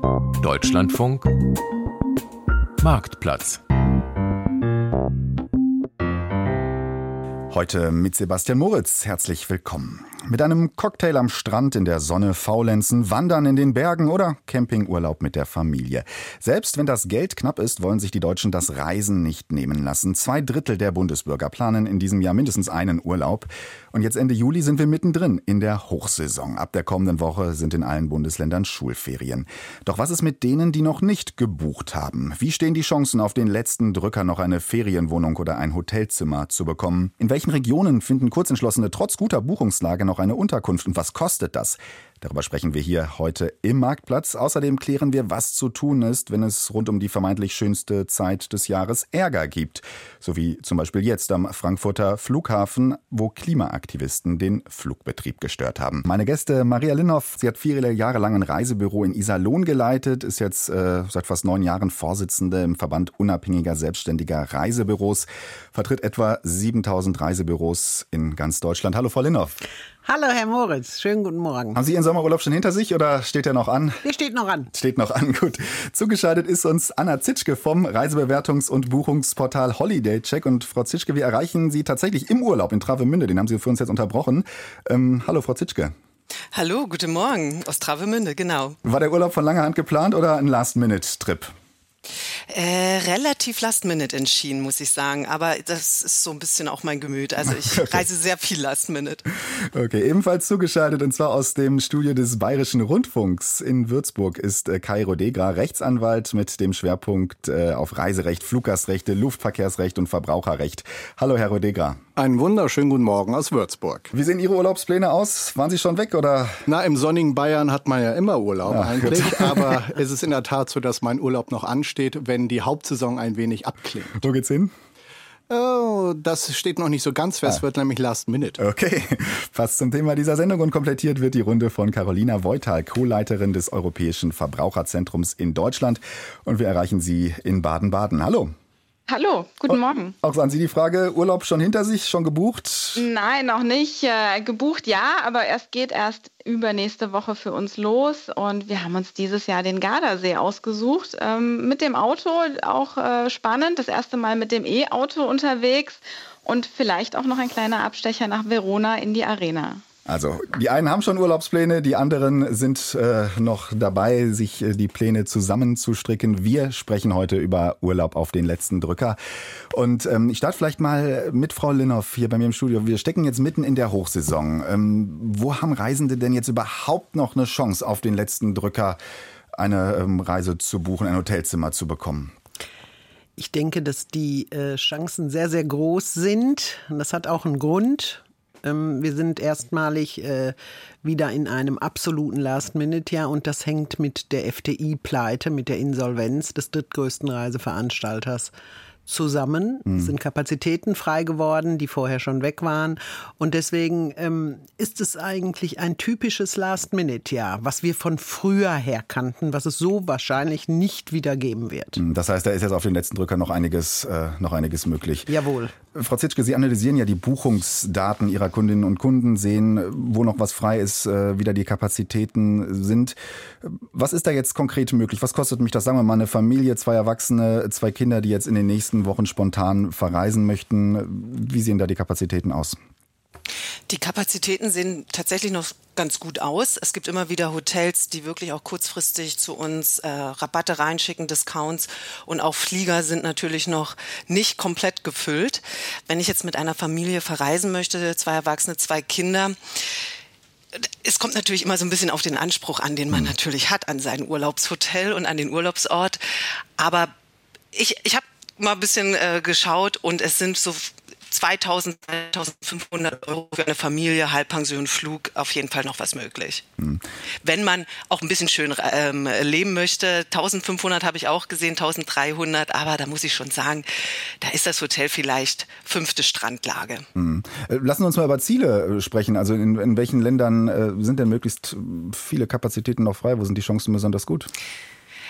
Deutschlandfunk Marktplatz. Heute mit Sebastian Moritz. Herzlich willkommen. Mit einem Cocktail am Strand in der Sonne faulenzen, wandern in den Bergen oder Campingurlaub mit der Familie. Selbst wenn das Geld knapp ist, wollen sich die Deutschen das Reisen nicht nehmen lassen. 2/3 der Bundesbürger planen in diesem Jahr mindestens einen Urlaub. Und jetzt Ende Juli sind wir mittendrin in der Hochsaison. Ab der kommenden Woche sind in allen Bundesländern Schulferien. Doch was ist mit denen, die noch nicht gebucht haben? Wie stehen die Chancen, auf den letzten Drücker noch eine Ferienwohnung oder ein Hotelzimmer zu bekommen? In welchen Regionen finden Kurzentschlossene trotz guter Buchungslage noch eine Unterkunft und was kostet das? Darüber sprechen wir hier heute im Marktplatz. Außerdem klären wir, was zu tun ist, wenn es rund um die vermeintlich schönste Zeit des Jahres Ärger gibt. So wie zum Beispiel jetzt am Frankfurter Flughafen, wo Klimaaktivisten den Flugbetrieb gestört haben. Meine Gäste Maria Linhoff, sie hat 4 Jahre lang ein Reisebüro in Iserlohn geleitet, ist jetzt seit fast 9 Jahren Vorsitzende im Verband unabhängiger selbstständiger Reisebüros, vertritt etwa 7000 Reisebüros in ganz Deutschland. Hallo Frau Linhoff. Hallo Herr Moritz, schönen guten Morgen. Haben Sie Ihren Sommerurlaub schon hinter sich oder steht der noch an? Der steht noch an. Steht noch an, gut. Zugeschaltet ist uns Anna Zitschke vom Reisebewertungs- und Buchungsportal Holiday Check. Und Frau Zitschke, wir erreichen Sie tatsächlich im Urlaub in Travemünde. Den haben Sie für uns jetzt unterbrochen. Hallo Frau Zitschke. Hallo, guten Morgen aus Travemünde, genau. War der Urlaub von langer Hand geplant oder ein Last-Minute-Trip? Relativ last-minute entschieden, muss ich sagen. Aber das ist so ein bisschen auch mein Gemüt. Also ich reise sehr viel last-minute. Okay, ebenfalls zugeschaltet und zwar aus dem Studio des Bayerischen Rundfunks in Würzburg ist Kai Rodegra, Rechtsanwalt mit dem Schwerpunkt auf Reiserecht, Fluggastrechte, Luftverkehrsrecht und Verbraucherrecht. Hallo Herr Rodegra. Einen wunderschönen guten Morgen aus Würzburg. Wie sehen Ihre Urlaubspläne aus? Waren Sie schon weg oder? Na, im sonnigen Bayern hat man ja immer Urlaub eigentlich, gut. aber es ist in der Tat so, dass mein Urlaub noch ansteht, wenn die Hauptsaison ein wenig abklingt. Wo geht's hin? Oh, das steht noch nicht so ganz fest, wird nämlich Last Minute. Okay, passt zum Thema dieser Sendung und komplettiert wird die Runde von Carolina Voital, Co-Leiterin des Europäischen Verbraucherzentrums in Deutschland. Und wir erreichen Sie in Baden-Baden. Hallo. Hallo, guten Morgen. Auch an Sie die Frage, Urlaub schon hinter sich, schon gebucht? Nein, noch nicht. Gebucht ja, aber geht erst übernächste Woche für uns los. Und wir haben uns dieses Jahr den Gardasee ausgesucht. Mit dem Auto, auch spannend. Das erste Mal mit dem E-Auto unterwegs. Und vielleicht auch noch ein kleiner Abstecher nach Verona in die Arena. Also die einen haben schon Urlaubspläne, die anderen sind noch dabei, sich die Pläne zusammenzustricken. Wir sprechen heute über Urlaub auf den letzten Drücker. Und ich starte vielleicht mal mit Frau Linhoff hier bei mir im Studio. Wir stecken jetzt mitten in der Hochsaison. Wo haben Reisende denn jetzt überhaupt noch eine Chance, auf den letzten Drücker eine Reise zu buchen, ein Hotelzimmer zu bekommen? Ich denke, dass die Chancen sehr, sehr groß sind. Und das hat auch einen Grund. Wir sind erstmalig wieder in einem absoluten Last-Minute-Jahr und das hängt mit der FDI-Pleite, mit der Insolvenz des drittgrößten Reiseveranstalters zusammen. Es sind Kapazitäten frei geworden, die vorher schon weg waren. Und deswegen ist es eigentlich ein typisches Last-Minute-Jahr, was wir von früher her kannten, was es so wahrscheinlich nicht wieder geben wird. Das heißt, da ist jetzt auf den letzten Drücker noch einiges möglich. Jawohl. Frau Zitschke, Sie analysieren ja die Buchungsdaten Ihrer Kundinnen und Kunden, sehen, wo noch was frei ist, wie da die Kapazitäten sind. Was ist da jetzt konkret möglich? Was kostet mich das? Sagen wir mal eine Familie, 2 Erwachsene, 2 Kinder, die jetzt in den nächsten Wochen spontan verreisen möchten. Wie sehen da die Kapazitäten aus? Die Kapazitäten sehen tatsächlich noch ganz gut aus. Es gibt immer wieder Hotels, die wirklich auch kurzfristig zu uns Rabatte reinschicken, Discounts. Und auch Flieger sind natürlich noch nicht komplett gefüllt. Wenn ich jetzt mit einer Familie verreisen möchte, 2 Erwachsene, 2 Kinder, es kommt natürlich immer so ein bisschen auf den Anspruch an, den man natürlich hat an sein Urlaubshotel und an den Urlaubsort. Aber ich habe mal ein bisschen geschaut und es sind so 2.000, 2.500 Euro für eine Familie, Halbpension, Flug, auf jeden Fall noch was möglich. Wenn man auch ein bisschen schön leben möchte, 1.500 habe ich auch gesehen, 1.300, aber da muss ich schon sagen, da ist das Hotel vielleicht 5. Strandlage. Lassen wir uns mal über Ziele sprechen. Also in welchen Ländern sind denn möglichst viele Kapazitäten noch frei? Wo sind die Chancen besonders gut?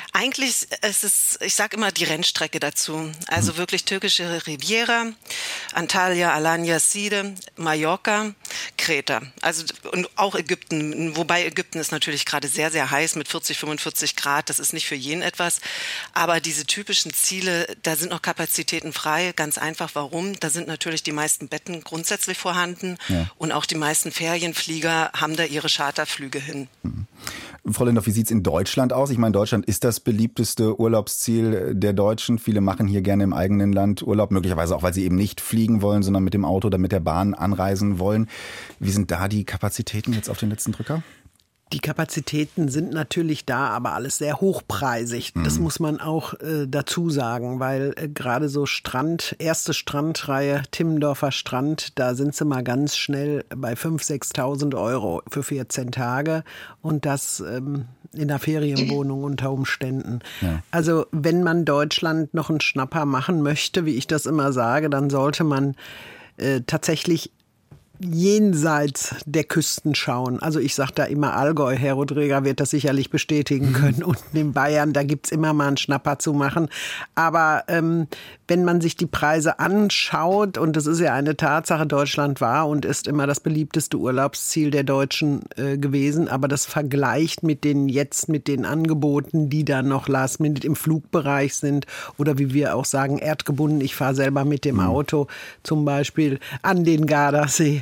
Eigentlich ist es, ich sage immer die Rennstrecke dazu. Also wirklich türkische Riviera, Antalya, Alanya, Side, Mallorca, Kreta. Also und auch Ägypten. Wobei Ägypten ist natürlich gerade sehr, sehr heiß mit 40, 45 Grad. Das ist nicht für jeden etwas. Aber diese typischen Ziele, da sind noch Kapazitäten frei. Ganz einfach, warum? Da sind natürlich die meisten Betten grundsätzlich vorhanden. Ja. Und auch die meisten Ferienflieger haben da ihre Charterflüge hin. Frau Lindorf, wie sieht es in Deutschland aus? Ich meine, Deutschland ist das beliebteste Urlaubsziel der Deutschen. Viele machen hier gerne im eigenen Land Urlaub, möglicherweise auch, weil sie eben nicht fliegen wollen, sondern mit dem Auto oder mit der Bahn anreisen wollen. Wie sind da die Kapazitäten jetzt auf den letzten Drücker? Die Kapazitäten sind natürlich da, aber alles sehr hochpreisig. Das muss man auch dazu sagen, weil gerade so erste Strandreihe, Timmendorfer Strand, da sind sie mal ganz schnell bei 5.000, 6.000 Euro für 14 Tage und das in der Ferienwohnung unter Umständen. Ja. Also wenn man Deutschland noch einen Schnapper machen möchte, wie ich das immer sage, dann sollte man tatsächlich jenseits der Küsten schauen. Also ich sage da immer Allgäu, Herr Rodriguez wird das sicherlich bestätigen können. Unten in Bayern, da gibt's immer mal einen Schnapper zu machen. Aber wenn man sich die Preise anschaut, und das ist ja eine Tatsache, Deutschland war und ist immer das beliebteste Urlaubsziel der Deutschen gewesen, aber das vergleicht mit den Angeboten, die dann noch last minute im Flugbereich sind oder wie wir auch sagen, erdgebunden. Ich fahre selber mit dem Auto zum Beispiel an den Gardasee.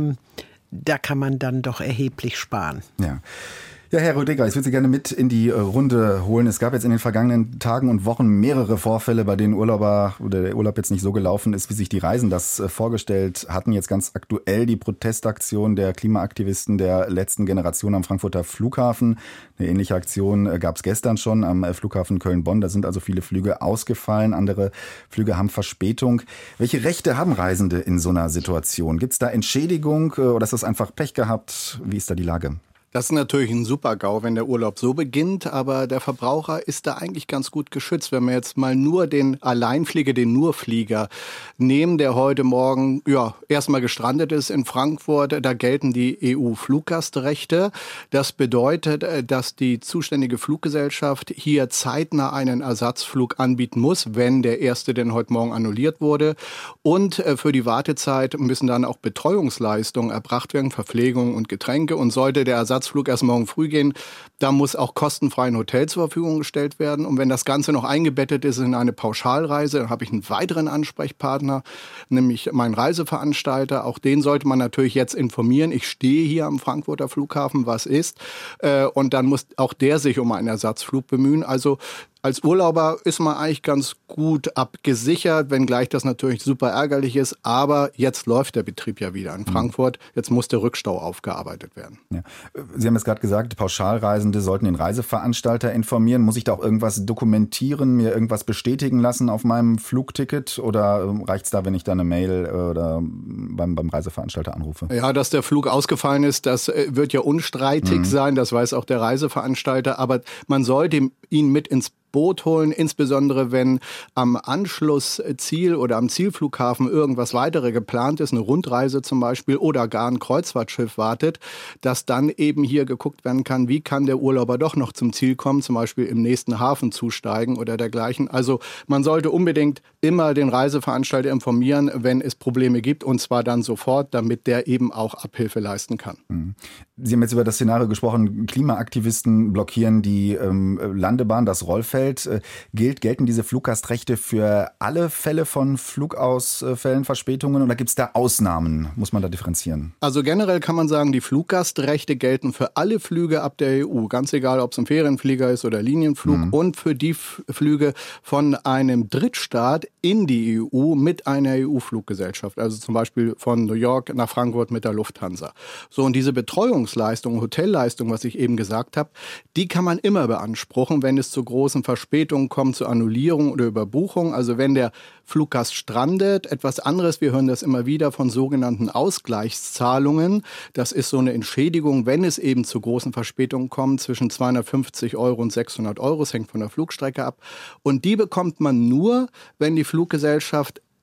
Da kann man dann doch erheblich sparen. Ja. Ja, Herr Rodriguez, ich würde Sie gerne mit in die Runde holen. Es gab jetzt in den vergangenen Tagen und Wochen mehrere Vorfälle, bei denen der Urlaub jetzt nicht so gelaufen ist, wie sich die Reisen das vorgestellt hatten. Jetzt ganz aktuell die Protestaktion der Klimaaktivisten der letzten Generation am Frankfurter Flughafen. Eine ähnliche Aktion gab es gestern schon am Flughafen Köln-Bonn. Da sind also viele Flüge ausgefallen. Andere Flüge haben Verspätung. Welche Rechte haben Reisende in so einer Situation? Gibt es da Entschädigung oder ist das einfach Pech gehabt? Wie ist da die Lage? Das ist natürlich ein Super-GAU, wenn der Urlaub so beginnt, aber der Verbraucher ist da eigentlich ganz gut geschützt. Wenn wir jetzt mal nur den Alleinflieger, den Nurflieger nehmen, der heute Morgen erstmal gestrandet ist in Frankfurt, da gelten die EU-Fluggastrechte. Das bedeutet, dass die zuständige Fluggesellschaft hier zeitnah einen Ersatzflug anbieten muss, wenn der erste denn heute Morgen annulliert wurde. Und für die Wartezeit müssen dann auch Betreuungsleistungen erbracht werden, Verpflegung und Getränke. Und sollte der Ersatzflug erst morgen früh gehen, da muss auch kostenfrei ein Hotel zur Verfügung gestellt werden. Und wenn das Ganze noch eingebettet ist in eine Pauschalreise, dann habe ich einen weiteren Ansprechpartner, nämlich meinen Reiseveranstalter. Auch den sollte man natürlich jetzt informieren. Ich stehe hier am Frankfurter Flughafen, was ist? Und dann muss auch der sich um einen Ersatzflug bemühen. Also als Urlauber ist man eigentlich ganz gut abgesichert, wenngleich das natürlich super ärgerlich ist. Aber jetzt läuft der Betrieb ja wieder in Frankfurt. Jetzt muss der Rückstau aufgearbeitet werden. Ja. Sie haben es gerade gesagt, Pauschalreisende sollten den Reiseveranstalter informieren. Muss ich da auch irgendwas dokumentieren, mir irgendwas bestätigen lassen auf meinem Flugticket? Oder reicht es da, wenn ich da eine Mail oder beim Reiseveranstalter anrufe? Ja, dass der Flug ausgefallen ist, das wird ja unstreitig sein. Das weiß auch der Reiseveranstalter. Aber man sollte ihn mit ins Boot holen, insbesondere wenn am Anschlussziel oder am Zielflughafen irgendwas weitere geplant ist, eine Rundreise zum Beispiel oder gar ein Kreuzfahrtschiff wartet, dass dann eben hier geguckt werden kann, wie kann der Urlauber doch noch zum Ziel kommen, zum Beispiel im nächsten Hafen zusteigen oder dergleichen. Also man sollte unbedingt immer den Reiseveranstalter informieren, wenn es Probleme gibt und zwar dann sofort, damit der eben auch Abhilfe leisten kann. Sie haben jetzt über das Szenario gesprochen, Klimaaktivisten blockieren die Landebahn, das Rollfeld. Gelten diese Fluggastrechte für alle Fälle von Flugausfällen, Verspätungen oder gibt es da Ausnahmen? Muss man da differenzieren? Also generell kann man sagen, die Fluggastrechte gelten für alle Flüge ab der EU. Ganz egal, ob es ein Ferienflieger ist oder Linienflug und für die Flüge von einem Drittstaat in die EU mit einer EU-Fluggesellschaft. Also zum Beispiel von New York nach Frankfurt mit der Lufthansa. So, und diese Betreuungsleistung, Hotelleistung, was ich eben gesagt habe, die kann man immer beanspruchen, wenn es zu großen Verspätungen kommt, zu Annullierung oder Überbuchung. Also wenn der Fluggast strandet, etwas anderes, wir hören das immer wieder von sogenannten Ausgleichszahlungen. Das ist so eine Entschädigung, wenn es eben zu großen Verspätungen kommt, zwischen 250 Euro und 600 Euro. Das hängt von der Flugstrecke ab. Und die bekommt man nur, wenn die Fluggesellschaft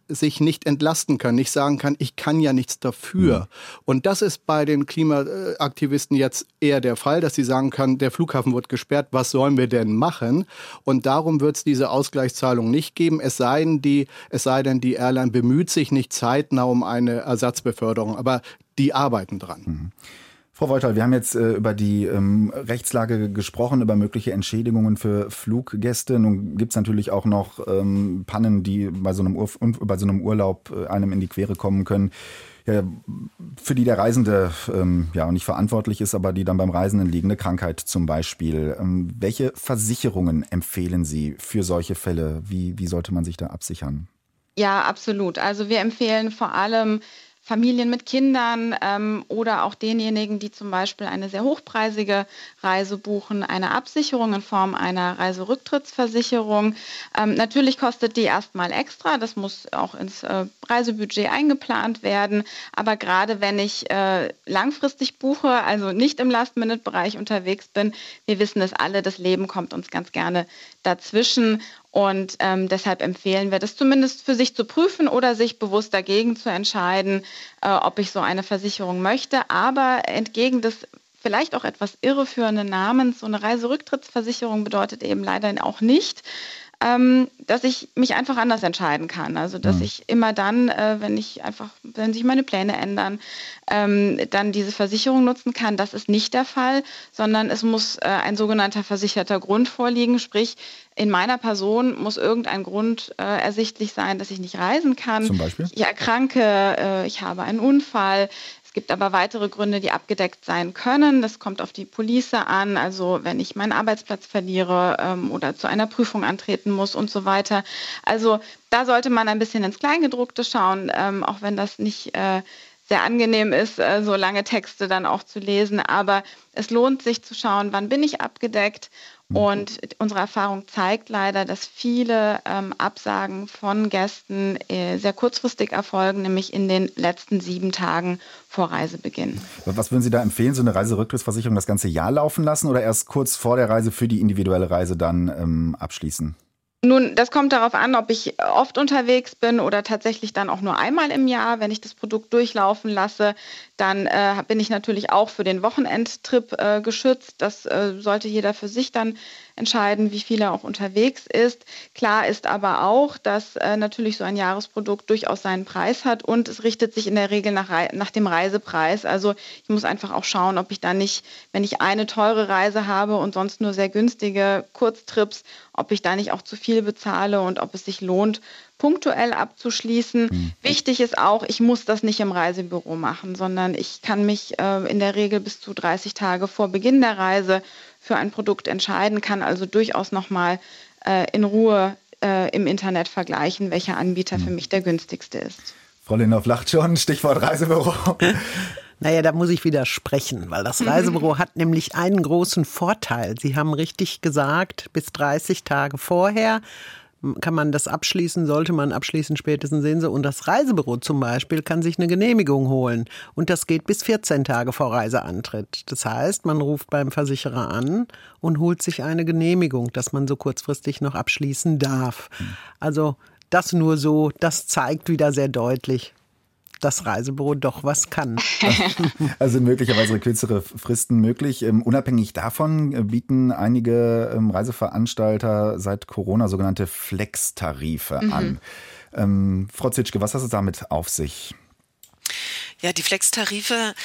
sich nicht entlasten kann, nicht sagen kann, ich kann ja nichts dafür. Und das ist bei den Klimaaktivisten jetzt eher der Fall, dass sie sagen können, der Flughafen wird gesperrt, was sollen wir denn machen? Und darum wird es diese Ausgleichszahlung nicht geben, es sei denn, die Airline bemüht sich nicht zeitnah um eine Ersatzbeförderung. Aber die arbeiten dran. Frau Wolter, wir haben jetzt über die Rechtslage gesprochen, über mögliche Entschädigungen für Fluggäste. Nun gibt es natürlich auch noch Pannen, die bei so einem Urlaub einem in die Quere kommen können, ja, für die der Reisende nicht verantwortlich ist, aber die dann beim Reisenden liegen, eine Krankheit zum Beispiel. Welche Versicherungen empfehlen Sie für solche Fälle? Wie sollte man sich da absichern? Ja, absolut. Also wir empfehlen vor allem Familien mit Kindern oder auch denjenigen, die zum Beispiel eine sehr hochpreisige Reise buchen, eine Absicherung in Form einer Reiserücktrittsversicherung. Natürlich kostet die erstmal extra, das muss auch ins Reisebudget eingeplant werden. Aber gerade wenn ich langfristig buche, also nicht im Last-Minute-Bereich unterwegs bin, wir wissen es alle, das Leben kommt uns ganz gerne dazwischen. Und deshalb empfehlen wir das zumindest für sich zu prüfen oder sich bewusst dagegen zu entscheiden, ob ich so eine Versicherung möchte. Aber entgegen des vielleicht auch etwas irreführenden Namens, so eine Reiserücktrittsversicherung bedeutet eben leider auch nicht, dass ich mich einfach anders entscheiden kann. Also dass ich immer dann, wenn sich meine Pläne ändern, dann diese Versicherung nutzen kann. Das ist nicht der Fall, sondern es muss ein sogenannter versicherter Grund vorliegen. Sprich, in meiner Person muss irgendein Grund ersichtlich sein, dass ich nicht reisen kann. Zum Beispiel? Ich erkranke, ich habe einen Unfall. Es gibt aber weitere Gründe, die abgedeckt sein können. Das kommt auf die Police an, also wenn ich meinen Arbeitsplatz verliere oder zu einer Prüfung antreten muss und so weiter. Also da sollte man ein bisschen ins Kleingedruckte schauen, auch wenn das nicht sehr angenehm ist, so lange Texte dann auch zu lesen. Aber es lohnt sich zu schauen, wann bin ich abgedeckt. Und unsere Erfahrung zeigt leider, dass viele Absagen von Gästen sehr kurzfristig erfolgen, nämlich in den letzten 7 Tagen vor Reisebeginn. Was würden Sie da empfehlen? So eine Reiserücktrittsversicherung das ganze Jahr laufen lassen oder erst kurz vor der Reise für die individuelle Reise dann abschließen? Nun, das kommt darauf an, ob ich oft unterwegs bin oder tatsächlich dann auch nur einmal im Jahr. Wenn ich das Produkt durchlaufen lasse, dann bin ich natürlich auch für den Wochenendtrip geschützt. Das sollte jeder für sich dann entscheiden, wie viel er auch unterwegs ist. Klar ist aber auch, dass natürlich so ein Jahresprodukt durchaus seinen Preis hat und es richtet sich in der Regel nach dem Reisepreis. Also ich muss einfach auch schauen, ob ich dann nicht, wenn ich eine teure Reise habe und sonst nur sehr günstige Kurztrips, ob ich da nicht auch zu viel bezahle und ob es sich lohnt, punktuell abzuschließen. Wichtig ist auch, ich muss das nicht im Reisebüro machen, sondern ich kann mich in der Regel bis zu 30 Tage vor Beginn der Reise für ein Produkt entscheiden, kann also durchaus nochmal in Ruhe im Internet vergleichen, welcher Anbieter für mich der günstigste ist. Frau Lindorf lacht schon, Stichwort Reisebüro. Naja, da muss ich widersprechen, weil das Reisebüro hat nämlich einen großen Vorteil. Sie haben richtig gesagt, bis 30 Tage vorher kann man das abschließen, sollte man abschließen, spätestens sehen Sie. Und das Reisebüro zum Beispiel kann sich eine Genehmigung holen. Und das geht bis 14 Tage vor Reiseantritt. Das heißt, man ruft beim Versicherer an und holt sich eine Genehmigung, dass man so kurzfristig noch abschließen darf. Also das nur so, das zeigt wieder sehr deutlich, das Reisebüro doch was kann. Also möglicherweise kürzere Fristen möglich. Unabhängig davon bieten einige Reiseveranstalter seit Corona sogenannte Flex-Tarife an. Frau Zitschke, was hat es damit auf sich? Ja, die Flex-Tarife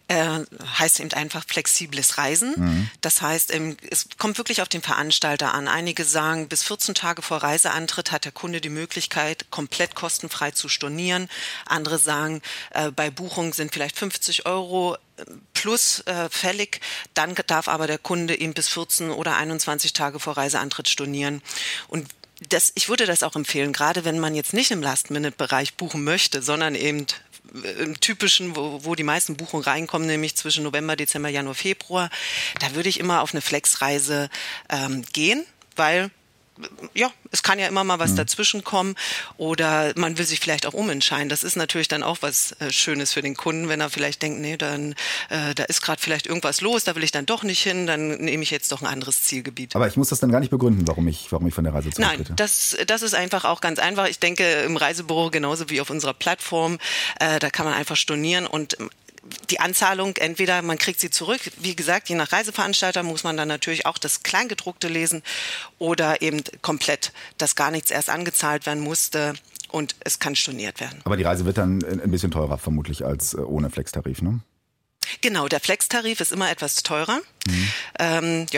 heißt eben einfach flexibles Reisen. Das heißt, es kommt wirklich auf den Veranstalter an. Einige sagen, bis 14 Tage vor Reiseantritt hat der Kunde die Möglichkeit, komplett kostenfrei zu stornieren. Andere sagen, bei Buchung sind vielleicht 50 € plus fällig. Dann darf aber der Kunde eben bis 14 oder 21 Tage vor Reiseantritt stornieren. Und ich würde das auch empfehlen, gerade wenn man jetzt nicht im Last-Minute-Bereich buchen möchte, sondern eben im typischen, wo die meisten Buchungen reinkommen, nämlich zwischen November, Dezember, Januar, Februar, da würde ich immer auf eine Flexreise gehen, weil ja, es kann ja immer mal was dazwischen kommen oder man will sich vielleicht auch umentscheiden. Das ist natürlich dann auch was Schönes für den Kunden, wenn er vielleicht denkt, nee, dann da ist gerade vielleicht irgendwas los, da will ich dann doch nicht hin, dann nehme ich jetzt doch ein anderes Zielgebiet. Aber ich muss das dann gar nicht begründen, warum ich von der Reise zurücktrete. Nein, das ist einfach auch ganz einfach. Ich denke, im Reisebüro genauso wie auf unserer Plattform, da kann man einfach stornieren und die Anzahlung, entweder man kriegt sie zurück, wie gesagt, je nach Reiseveranstalter muss man dann natürlich auch das Kleingedruckte lesen oder eben komplett, dass gar nichts erst angezahlt werden musste und es kann storniert werden. Aber die Reise wird dann ein bisschen teurer vermutlich als ohne Flex-Tarif, ne? Genau, der Flex-Tarif ist immer etwas teurer. Ja.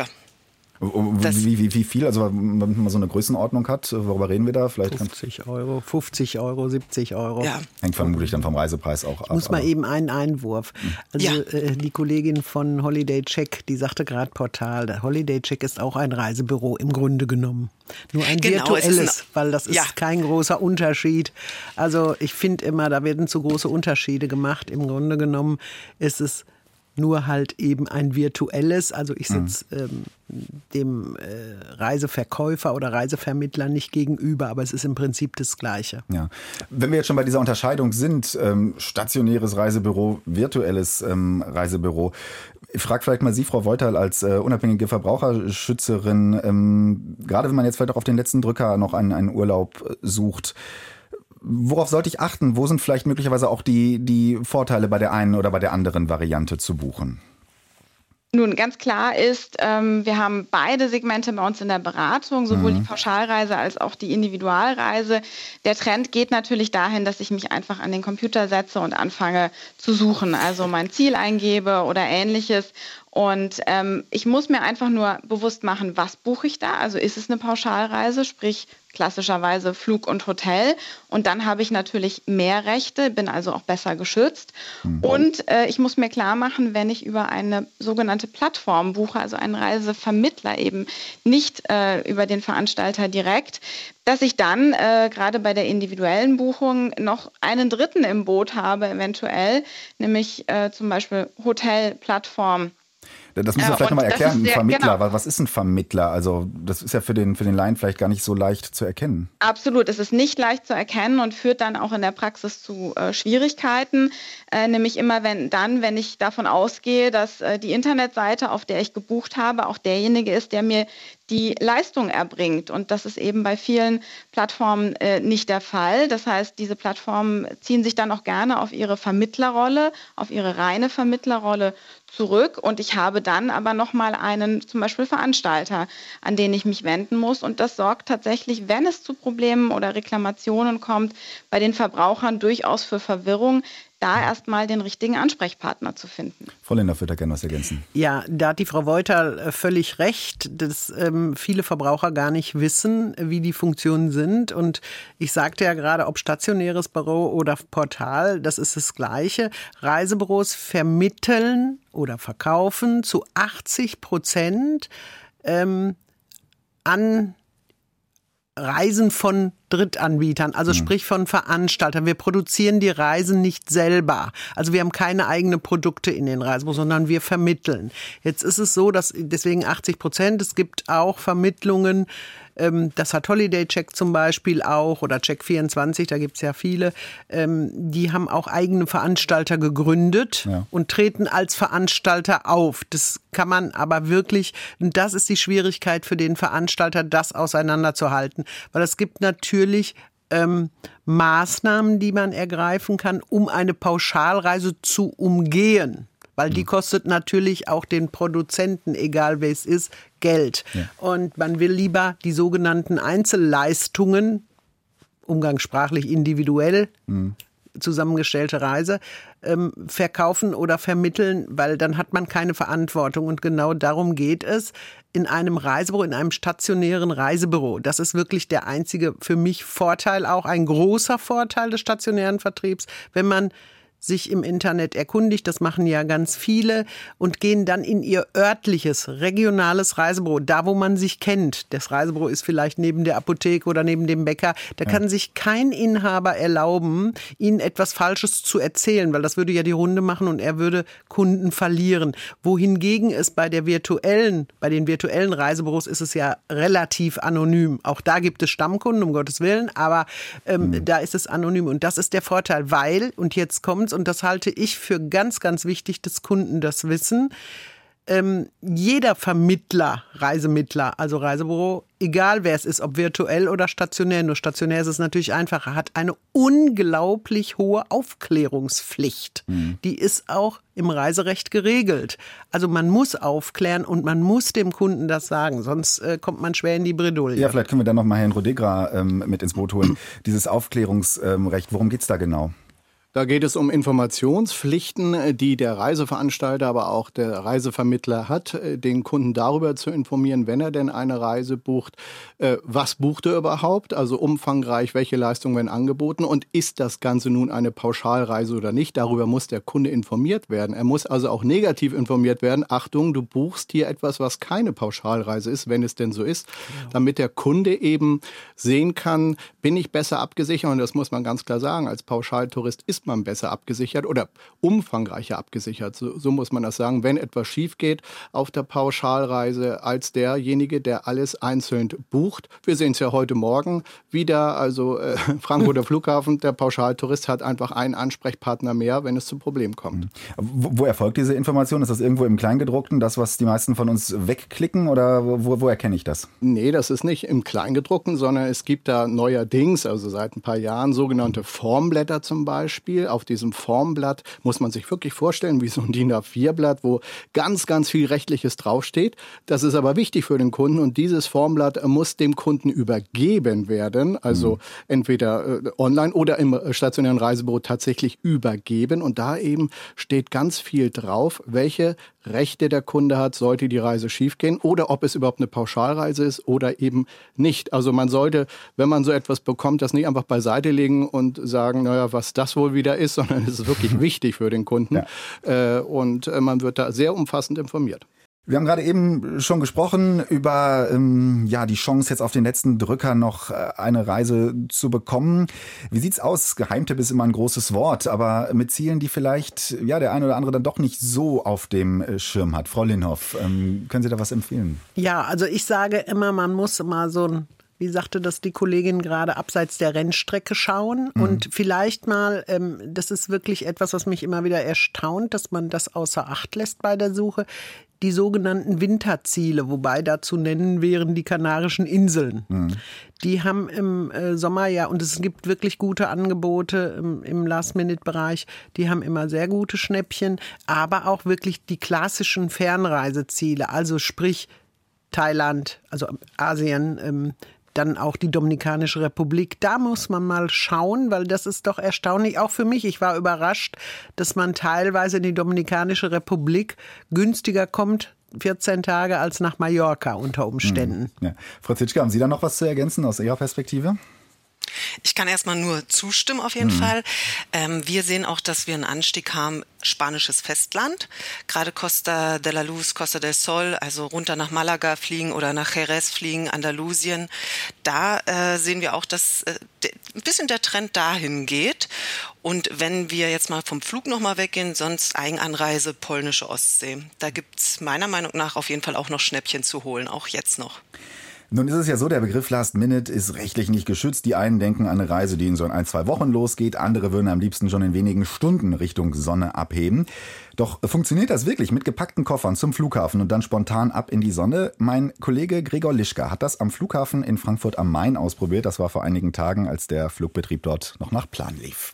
Wie viel? Also wenn man mal so eine Größenordnung hat, worüber reden wir da? Vielleicht 50 Euro, 70 Euro. Ja. Hängt vermutlich dann vom Reisepreis auch ab. Ich muss mal eben einen Einwurf. Also die Kollegin von Holiday Check, die sagte gerade Portal, der Holiday Check ist auch ein Reisebüro im Grunde genommen. Nur ein virtuelles, weil das ist kein großer Unterschied. Also ich finde immer, da werden zu große Unterschiede gemacht. Im Grunde genommen ist es nur halt eben ein virtuelles, also ich sitze dem Reiseverkäufer oder Reisevermittler nicht gegenüber, aber es ist im Prinzip das Gleiche. Ja. Wenn wir jetzt schon bei dieser Unterscheidung sind, stationäres Reisebüro, virtuelles Reisebüro, ich frage vielleicht mal Sie, Frau Wolterl, als unabhängige Verbraucherschützerin, gerade wenn man jetzt vielleicht auch auf den letzten Drücker noch einen Urlaub sucht, worauf sollte ich achten? Wo sind vielleicht möglicherweise auch die Vorteile bei der einen oder bei der anderen Variante zu buchen? Nun, ganz klar ist, wir haben beide Segmente bei uns in der Beratung, sowohl die Pauschalreise als auch die Individualreise. Der Trend geht natürlich dahin, dass ich mich einfach an den Computer setze und anfange zu suchen, also mein Ziel eingebe oder Ähnliches. Und ich muss mir einfach nur bewusst machen, was buche ich da? Also ist es eine Pauschalreise, sprich klassischerweise Flug und Hotel. Und dann habe ich natürlich mehr Rechte, bin also auch besser geschützt. Und ich muss mir klar machen, wenn ich über eine sogenannte Plattform buche, also einen Reisevermittler eben, nicht über den Veranstalter direkt, dass ich dann gerade bei der individuellen Buchung noch einen Dritten im Boot habe eventuell, nämlich zum Beispiel Hotelplattform. Das müssen wir vielleicht nochmal erklären, ein Vermittler. Genau. Was ist ein Vermittler? Also das ist ja für den Laien vielleicht gar nicht so leicht zu erkennen. Absolut, es ist nicht leicht zu erkennen und führt dann auch in der Praxis zu Schwierigkeiten. Nämlich immer wenn ich davon ausgehe, dass die Internetseite, auf der ich gebucht habe, auch derjenige ist, der mir die Leistung erbringt. Und das ist eben bei vielen Plattformen nicht der Fall. Das heißt, diese Plattformen ziehen sich dann auch gerne auf ihre Vermittlerrolle, auf ihre reine Vermittlerrolle zurück. Und ich habe dann aber nochmal einen zum Beispiel Veranstalter, an den ich mich wenden muss. Und das sorgt tatsächlich, wenn es zu Problemen oder Reklamationen kommt, bei den Verbrauchern durchaus für Verwirrung, da erstmal den richtigen Ansprechpartner zu finden. Frau Lindorf wird da gerne was ergänzen. Ja, da hat die Frau Wolterl völlig recht, dass viele Verbraucher gar nicht wissen, wie die Funktionen sind. Und ich sagte ja gerade, ob stationäres Büro oder Portal, das ist das Gleiche. Reisebüros vermitteln oder verkaufen zu 80% an Reisen von Drittanbietern, also sprich von Veranstaltern. Wir produzieren die Reisen nicht selber. Also wir haben keine eigenen Produkte in den Reisebüros, sondern wir vermitteln. Jetzt ist es so, dass deswegen 80%, es gibt auch Vermittlungen, das hat Holiday Check zum Beispiel auch oder Check24, da gibt's ja viele, die haben auch eigene Veranstalter gegründet und treten als Veranstalter auf. Das kann man aber wirklich, und das ist die Schwierigkeit für den Veranstalter, das auseinanderzuhalten, weil es gibt natürlich Maßnahmen, die man ergreifen kann, um eine Pauschalreise zu umgehen. Weil die kostet natürlich auch den Produzenten, egal wer es ist, Geld. Ja. Und man will lieber die sogenannten Einzelleistungen, umgangssprachlich individuell zusammengestellte Reise, verkaufen oder vermitteln, weil dann hat man keine Verantwortung. Und genau darum geht es in einem Reisebüro, in einem stationären Reisebüro. Das ist wirklich der einzige für mich Vorteil, auch ein großer Vorteil des stationären Vertriebs, wenn man sich im Internet erkundigt, das machen ja ganz viele, und gehen dann in ihr örtliches, regionales Reisebüro, da wo man sich kennt. Das Reisebüro ist vielleicht neben der Apotheke oder neben dem Bäcker. Da kann sich kein Inhaber erlauben, Ihnen etwas Falsches zu erzählen, weil das würde ja die Runde machen und er würde Kunden verlieren. Wohingegen es bei den virtuellen Reisebüros ist es ja relativ anonym. Auch da gibt es Stammkunden, um Gottes Willen, aber da ist es anonym. Und das ist der Vorteil, weil, und jetzt kommt's, und das halte ich für ganz, ganz wichtig, dass Kunden das wissen, jeder Vermittler, Reisemittler, also Reisebüro, egal wer es ist, ob virtuell oder stationär, nur stationär ist es natürlich einfacher, hat eine unglaublich hohe Aufklärungspflicht. Die ist auch im Reiserecht geregelt. Also man muss aufklären und man muss dem Kunden das sagen, sonst kommt man schwer in die Bredouille. Ja, vielleicht können wir dann noch mal Herrn Rodegra mit ins Boot holen. Dieses Aufklärungsrecht, worum geht's da genau? Da geht es um Informationspflichten, die der Reiseveranstalter, aber auch der Reisevermittler hat, den Kunden darüber zu informieren, wenn er denn eine Reise bucht, was bucht er überhaupt, also umfangreich, welche Leistungen werden angeboten und ist das Ganze nun eine Pauschalreise oder nicht. Darüber muss der Kunde informiert werden. Er muss also auch negativ informiert werden. Achtung, du buchst hier etwas, was keine Pauschalreise ist, wenn es denn so ist, damit der Kunde eben sehen kann, bin ich besser abgesichert, und das muss man ganz klar sagen, als Pauschaltourist ist man besser abgesichert oder umfangreicher abgesichert. So muss man das sagen, wenn etwas schief geht auf der Pauschalreise, als derjenige, der alles einzeln bucht. Wir sehen es ja heute Morgen wieder, also Frankfurter Flughafen, der Pauschaltourist hat einfach einen Ansprechpartner mehr, wenn es zu Problemen kommt. Wo erfolgt diese Information? Ist das irgendwo im Kleingedruckten, das, was die meisten von uns wegklicken, oder wo erkenne ich das? Nee, das ist nicht im Kleingedruckten, sondern es gibt da neuerdings, also seit ein paar Jahren, sogenannte Formblätter zum Beispiel. Auf diesem Formblatt muss man sich wirklich vorstellen, wie so ein DIN A4-Blatt, wo ganz, ganz viel Rechtliches draufsteht. Das ist aber wichtig für den Kunden, und dieses Formblatt muss dem Kunden übergeben werden, also entweder online oder im stationären Reisebüro tatsächlich übergeben. Und da eben steht ganz viel drauf, welche Rechte der Kunde hat, sollte die Reise schiefgehen oder ob es überhaupt eine Pauschalreise ist oder eben nicht. Also man sollte, wenn man so etwas bekommt, das nicht einfach beiseite legen und sagen, naja, was das wohl wieder ist, sondern es ist wirklich wichtig für den Kunden. Ja. Und man wird da sehr umfassend informiert. Wir haben gerade eben schon gesprochen über die Chance, jetzt auf den letzten Drücker noch eine Reise zu bekommen. Wie sieht's aus? Geheimtipp ist immer ein großes Wort, aber mit Zielen, die vielleicht der eine oder andere dann doch nicht so auf dem Schirm hat. Frau Linhoff, können Sie da was empfehlen? Ja, also ich sage immer, man muss mal so ein, wie sagte das die Kollegin gerade, abseits der Rennstrecke schauen und vielleicht mal, das ist wirklich etwas, was mich immer wieder erstaunt, dass man das außer Acht lässt bei der Suche, die sogenannten Winterziele, wobei da zu nennen wären die Kanarischen Inseln. Die haben im Sommer und es gibt wirklich gute Angebote im Last-Minute-Bereich, die haben immer sehr gute Schnäppchen, aber auch wirklich die klassischen Fernreiseziele, also sprich Thailand, also Asien, dann auch die Dominikanische Republik. Da muss man mal schauen, weil das ist doch erstaunlich, auch für mich. Ich war überrascht, dass man teilweise in die Dominikanische Republik günstiger kommt, 14 Tage, als nach Mallorca unter Umständen. Ja. Frau Zitschke, haben Sie da noch was zu ergänzen aus Ihrer Perspektive? Ich kann erstmal nur zustimmen auf jeden Fall. Wir sehen auch, dass wir einen Anstieg haben, spanisches Festland. Gerade Costa de la Luz, Costa del Sol, also runter nach Malaga fliegen oder nach Jerez fliegen, Andalusien. Da sehen wir auch, dass ein bisschen der Trend dahin geht. Und wenn wir jetzt mal vom Flug nochmal weggehen, sonst Eigenanreise, polnische Ostsee. Da gibt's meiner Meinung nach auf jeden Fall auch noch Schnäppchen zu holen, auch jetzt noch. Nun ist es ja so, der Begriff Last Minute ist rechtlich nicht geschützt. Die einen denken an eine Reise, die in so 1-2 Wochen losgeht. Andere würden am liebsten schon in wenigen Stunden Richtung Sonne abheben. Doch funktioniert das wirklich mit gepackten Koffern zum Flughafen und dann spontan ab in die Sonne? Mein Kollege Gregor Lischka hat das am Flughafen in Frankfurt am Main ausprobiert. Das war vor einigen Tagen, als der Flugbetrieb dort noch nach Plan lief.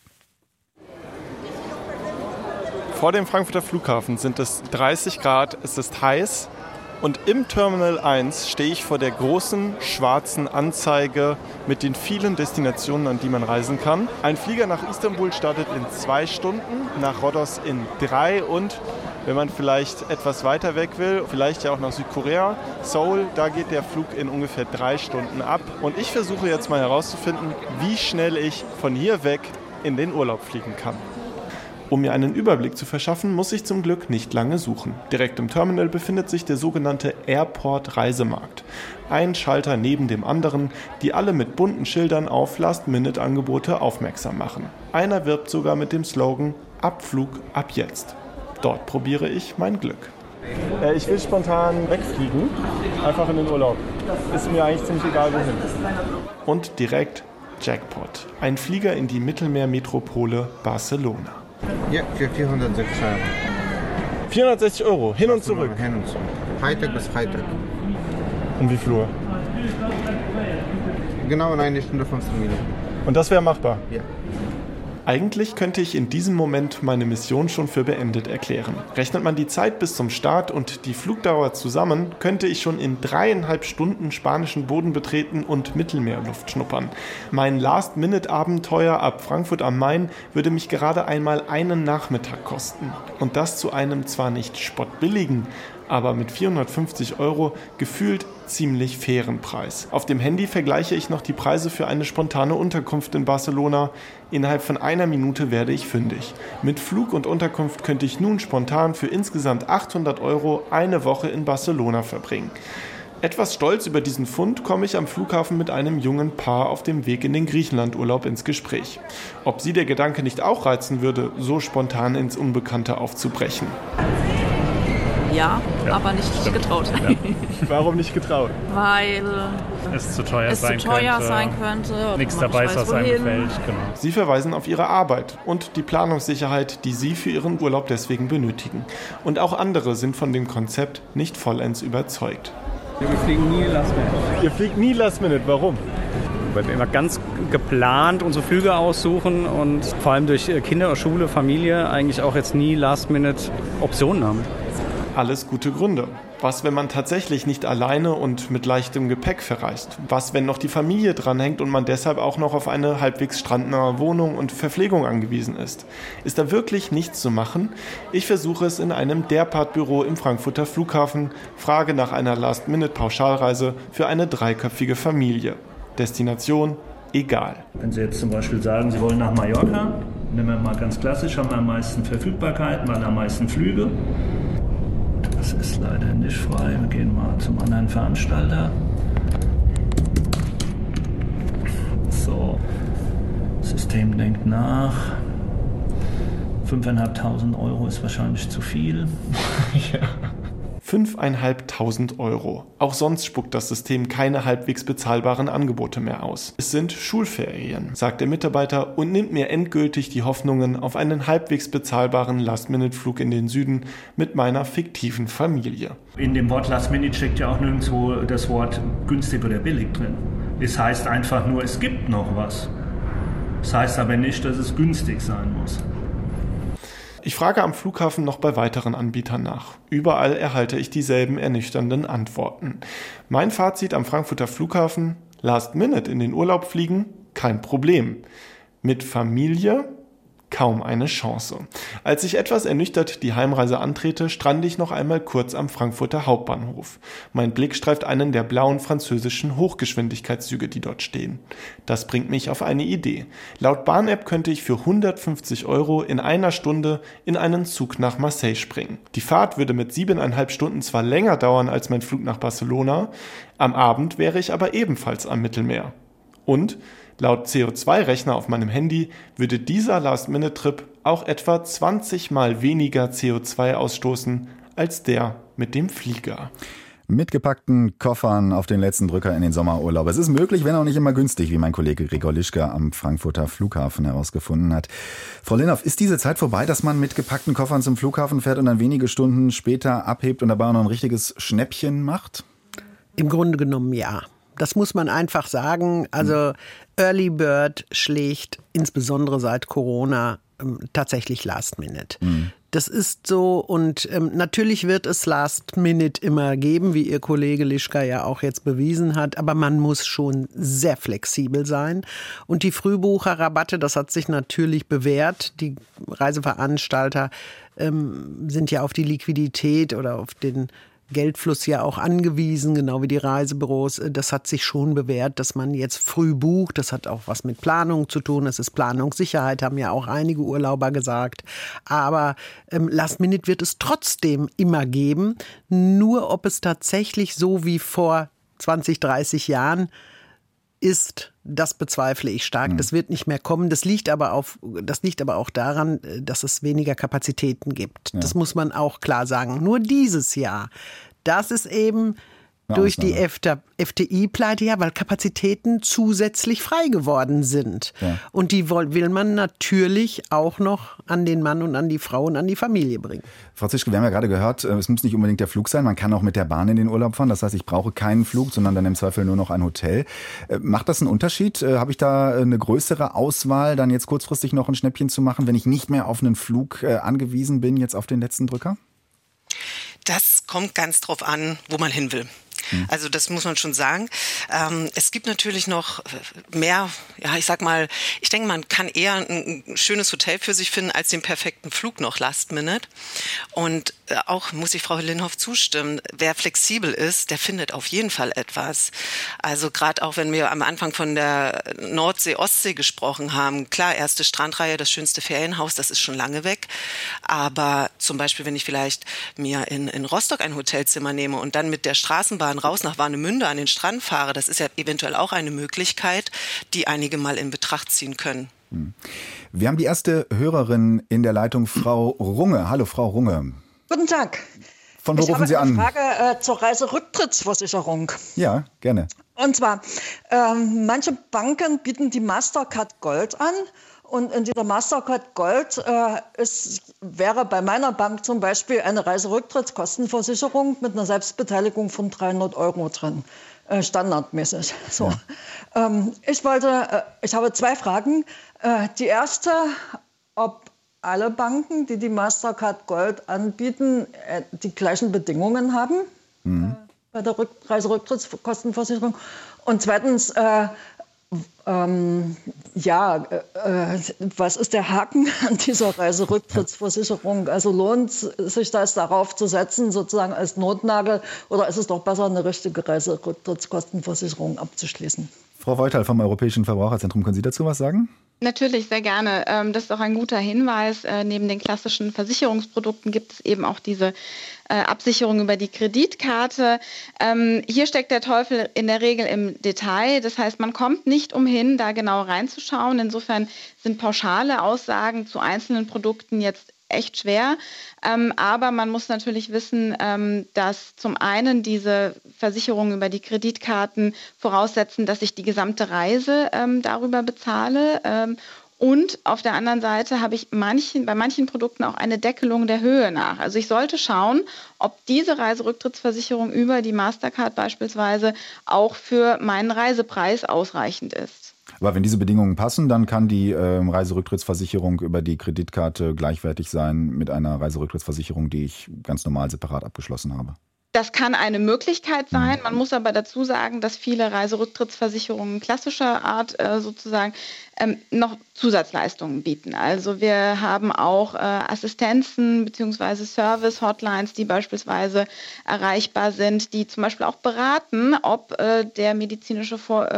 Vor dem Frankfurter Flughafen sind es 30 Grad, es ist heiß. Und im Terminal 1 stehe ich vor der großen schwarzen Anzeige mit den vielen Destinationen, an die man reisen kann. Ein Flieger nach Istanbul startet in 2 Stunden, nach Rhodos in 3 und wenn man vielleicht etwas weiter weg will, vielleicht ja auch nach Südkorea, Seoul, da geht der Flug in ungefähr 3 Stunden ab. Und ich versuche jetzt mal herauszufinden, wie schnell ich von hier weg in den Urlaub fliegen kann. Um mir einen Überblick zu verschaffen, muss ich zum Glück nicht lange suchen. Direkt im Terminal befindet sich der sogenannte Airport-Reisemarkt. Ein Schalter neben dem anderen, die alle mit bunten Schildern auf Last-Minute-Angebote aufmerksam machen. Einer wirbt sogar mit dem Slogan »Abflug ab jetzt«. Dort probiere ich mein Glück. Ich will spontan wegfliegen, einfach in den Urlaub. Ist mir eigentlich ziemlich egal, wohin. Und direkt Jackpot. Ein Flieger in die Mittelmeermetropole Barcelona. Ja, für 460 Euro. 460 Euro, hin und zurück. Hin und zurück. Freitag bis Freitag. Um wie viel Uhr? Genau in 1 Stunde 15 Minuten. Und das wäre machbar? Ja. Eigentlich könnte ich in diesem Moment meine Mission schon für beendet erklären. Rechnet man die Zeit bis zum Start und die Flugdauer zusammen, könnte ich schon in 3,5 Stunden spanischen Boden betreten und Mittelmeerluft schnuppern. Mein Last-Minute-Abenteuer ab Frankfurt am Main würde mich gerade einmal einen Nachmittag kosten. Und das zu einem zwar nicht spottbilligen, aber mit 450 Euro gefühlt ziemlich fairen Preis. Auf dem Handy vergleiche ich noch die Preise für eine spontane Unterkunft in Barcelona. Innerhalb von einer Minute werde ich fündig. Mit Flug und Unterkunft könnte ich nun spontan für insgesamt 800 Euro eine Woche in Barcelona verbringen. Etwas stolz über diesen Fund komme ich am Flughafen mit einem jungen Paar auf dem Weg in den Griechenlandurlaub ins Gespräch. Ob sie der Gedanke nicht auch reizen würde, so spontan ins Unbekannte aufzubrechen. Ja, aber nicht getraut. Ja. Warum nicht getraut? Weil es zu teuer sein könnte. Nichts dabei ist, was einem gefällt. Genau. Sie verweisen auf ihre Arbeit und die Planungssicherheit, die Sie für Ihren Urlaub deswegen benötigen. Und auch andere sind von dem Konzept nicht vollends überzeugt. Wir fliegen nie Last Minute. Ihr fliegt nie Last Minute, warum? Weil wir immer ganz geplant unsere Flüge aussuchen und vor allem durch Kinder, Schule, Familie eigentlich auch jetzt nie Last-Minute-Optionen haben. Alles gute Gründe. Was, wenn man tatsächlich nicht alleine und mit leichtem Gepäck verreist? Was, wenn noch die Familie dranhängt und man deshalb auch noch auf eine halbwegs strandnahe Wohnung und Verpflegung angewiesen ist? Ist da wirklich nichts zu machen? Ich versuche es in einem Derpart-Büro im Frankfurter Flughafen, frage nach einer Last-Minute-Pauschalreise für eine 3-köpfige Familie. Destination egal. Wenn Sie jetzt zum Beispiel sagen, Sie wollen nach Mallorca, nehmen wir mal ganz klassisch, haben wir am meisten Verfügbarkeiten, weil am meisten Flüge. Das ist leider nicht frei. Wir gehen mal zum anderen Veranstalter. So, das System denkt nach. 5.500 Euro ist wahrscheinlich zu viel. Ja. 5.500 Euro. Auch sonst spuckt das System keine halbwegs bezahlbaren Angebote mehr aus. Es sind Schulferien, sagt der Mitarbeiter und nimmt mir endgültig die Hoffnungen auf einen halbwegs bezahlbaren Last-Minute-Flug in den Süden mit meiner fiktiven Familie. In dem Wort Last-Minute steckt ja auch nirgendwo das Wort günstig oder billig drin. Es heißt einfach nur, es gibt noch was. Das heißt aber nicht, dass es günstig sein muss. Ich frage am Flughafen noch bei weiteren Anbietern nach. Überall erhalte ich dieselben ernüchternden Antworten. Mein Fazit am Frankfurter Flughafen: Last Minute in den Urlaub fliegen? Kein Problem. Mit Familie? Kaum eine Chance. Als ich etwas ernüchtert die Heimreise antrete, strande ich noch einmal kurz am Frankfurter Hauptbahnhof. Mein Blick streift einen der blauen französischen Hochgeschwindigkeitszüge, die dort stehen. Das bringt mich auf eine Idee. Laut Bahn-App könnte ich für 150 Euro in einer Stunde in einen Zug nach Marseille springen. Die Fahrt würde mit 7,5 Stunden zwar länger dauern als mein Flug nach Barcelona, am Abend wäre ich aber ebenfalls am Mittelmeer. Und laut CO2-Rechner auf meinem Handy würde dieser Last-Minute-Trip auch etwa 20 Mal weniger CO2 ausstoßen als der mit dem Flieger. Mit gepackten Koffern auf den letzten Drücker in den Sommerurlaub. Es ist möglich, wenn auch nicht immer günstig, wie mein Kollege Gregor Lischka am Frankfurter Flughafen herausgefunden hat. Frau Linhoff, ist diese Zeit vorbei, dass man mit gepackten Koffern zum Flughafen fährt und dann wenige Stunden später abhebt und dabei auch noch ein richtiges Schnäppchen macht? Im Grunde genommen ja. Das muss man einfach sagen. Also Early Bird schlägt insbesondere seit Corona tatsächlich Last Minute. Das ist so und natürlich wird es Last Minute immer geben, wie Ihr Kollege Lischka ja auch jetzt bewiesen hat, aber man muss schon sehr flexibel sein. Und die Frühbucherrabatte, das hat sich natürlich bewährt. Die Reiseveranstalter sind ja auf die Liquidität oder auf den Geldfluss ja auch angewiesen, genau wie die Reisebüros. Das hat sich schon bewährt, dass man jetzt früh bucht. Das hat auch was mit Planung zu tun. Das ist Planungssicherheit, haben ja auch einige Urlauber gesagt. Aber Last Minute wird es trotzdem immer geben. Nur ob es tatsächlich so wie vor 20, 30 Jahren ist, das bezweifle ich stark. Das wird nicht mehr kommen. Das liegt aber auch daran, dass es weniger Kapazitäten gibt. Ja. Das muss man auch klar sagen. Nur dieses Jahr, das ist eben durch die FTI-Pleite, ja, weil Kapazitäten zusätzlich frei geworden sind. Ja. Und die will man natürlich auch noch an den Mann und an die Frau und an die Familie bringen. Frau Zischke, wir haben ja gerade gehört, es muss nicht unbedingt der Flug sein, man kann auch mit der Bahn in den Urlaub fahren. Das heißt, ich brauche keinen Flug, sondern dann im Zweifel nur noch ein Hotel. Macht das einen Unterschied? Habe ich da eine größere Auswahl, dann jetzt kurzfristig noch ein Schnäppchen zu machen, wenn ich nicht mehr auf einen Flug angewiesen bin, jetzt auf den letzten Drücker? Das kommt ganz drauf an, wo man hin will. Also das muss man schon sagen. Es gibt natürlich noch mehr, ja, ich denke, man kann eher ein schönes Hotel für sich finden, als den perfekten Flug noch Last Minute. Und auch muss ich Frau Linhoff zustimmen, wer flexibel ist, der findet auf jeden Fall etwas. Also gerade auch, wenn wir am Anfang von der Nordsee-Ostsee gesprochen haben, klar, erste Strandreihe, das schönste Ferienhaus, das ist schon lange weg. Aber zum Beispiel, wenn ich vielleicht mir in Rostock ein Hotelzimmer nehme und dann mit der Straßenbahn raus nach Warnemünde an den Strand fahre, das ist ja eventuell auch eine Möglichkeit, die einige mal in Betracht ziehen können. Wir haben die erste Hörerin in der Leitung, Frau Runge. Hallo, Frau Runge. Guten Tag. Von wo rufen Sie an? Ich habe eine Frage zur Reiserücktrittsversicherung. Ja, gerne. Und zwar, manche Banken bieten die Mastercard Gold an. Und in dieser Mastercard Gold wäre bei meiner Bank zum Beispiel eine Reiserücktrittskostenversicherung mit einer Selbstbeteiligung von 300 € drin, standardmäßig. So. Ja. Ich habe zwei Fragen. Die erste, ob alle Banken, die die Mastercard Gold anbieten, die gleichen Bedingungen haben bei der Reiserücktrittskostenversicherung. Und zweitens, was ist der Haken an dieser Reiserücktrittsversicherung? Also lohnt sich das darauf zu setzen, sozusagen als Notnagel, oder ist es doch besser, eine richtige Reiserücktrittskostenversicherung abzuschließen? Frau Voital vom Europäischen Verbraucherzentrum, können Sie dazu was sagen? Natürlich, sehr gerne. Das ist auch ein guter Hinweis. Neben den klassischen Versicherungsprodukten gibt es eben auch diese Absicherung über die Kreditkarte. Hier steckt der Teufel in der Regel im Detail. Das heißt, man kommt nicht umhin, da genau reinzuschauen. Insofern sind pauschale Aussagen zu einzelnen Produkten jetzt echt schwer. Aber man muss natürlich wissen, dass zum einen diese Versicherungen über die Kreditkarten voraussetzen, dass ich die gesamte Reise darüber bezahle. Und auf der anderen Seite habe ich bei manchen Produkten auch eine Deckelung der Höhe nach. Also ich sollte schauen, ob diese Reiserücktrittsversicherung über die Mastercard beispielsweise auch für meinen Reisepreis ausreichend ist. Aber wenn diese Bedingungen passen, dann kann die Reiserücktrittsversicherung über die Kreditkarte gleichwertig sein mit einer Reiserücktrittsversicherung, die ich ganz normal separat abgeschlossen habe. Das kann eine Möglichkeit sein. Man muss aber dazu sagen, dass viele Reiserücktrittsversicherungen klassischer Art sozusagen noch Zusatzleistungen bieten. Also wir haben auch Assistenzen bzw. Service-Hotlines, die beispielsweise erreichbar sind, die zum Beispiel auch beraten, ob der medizinische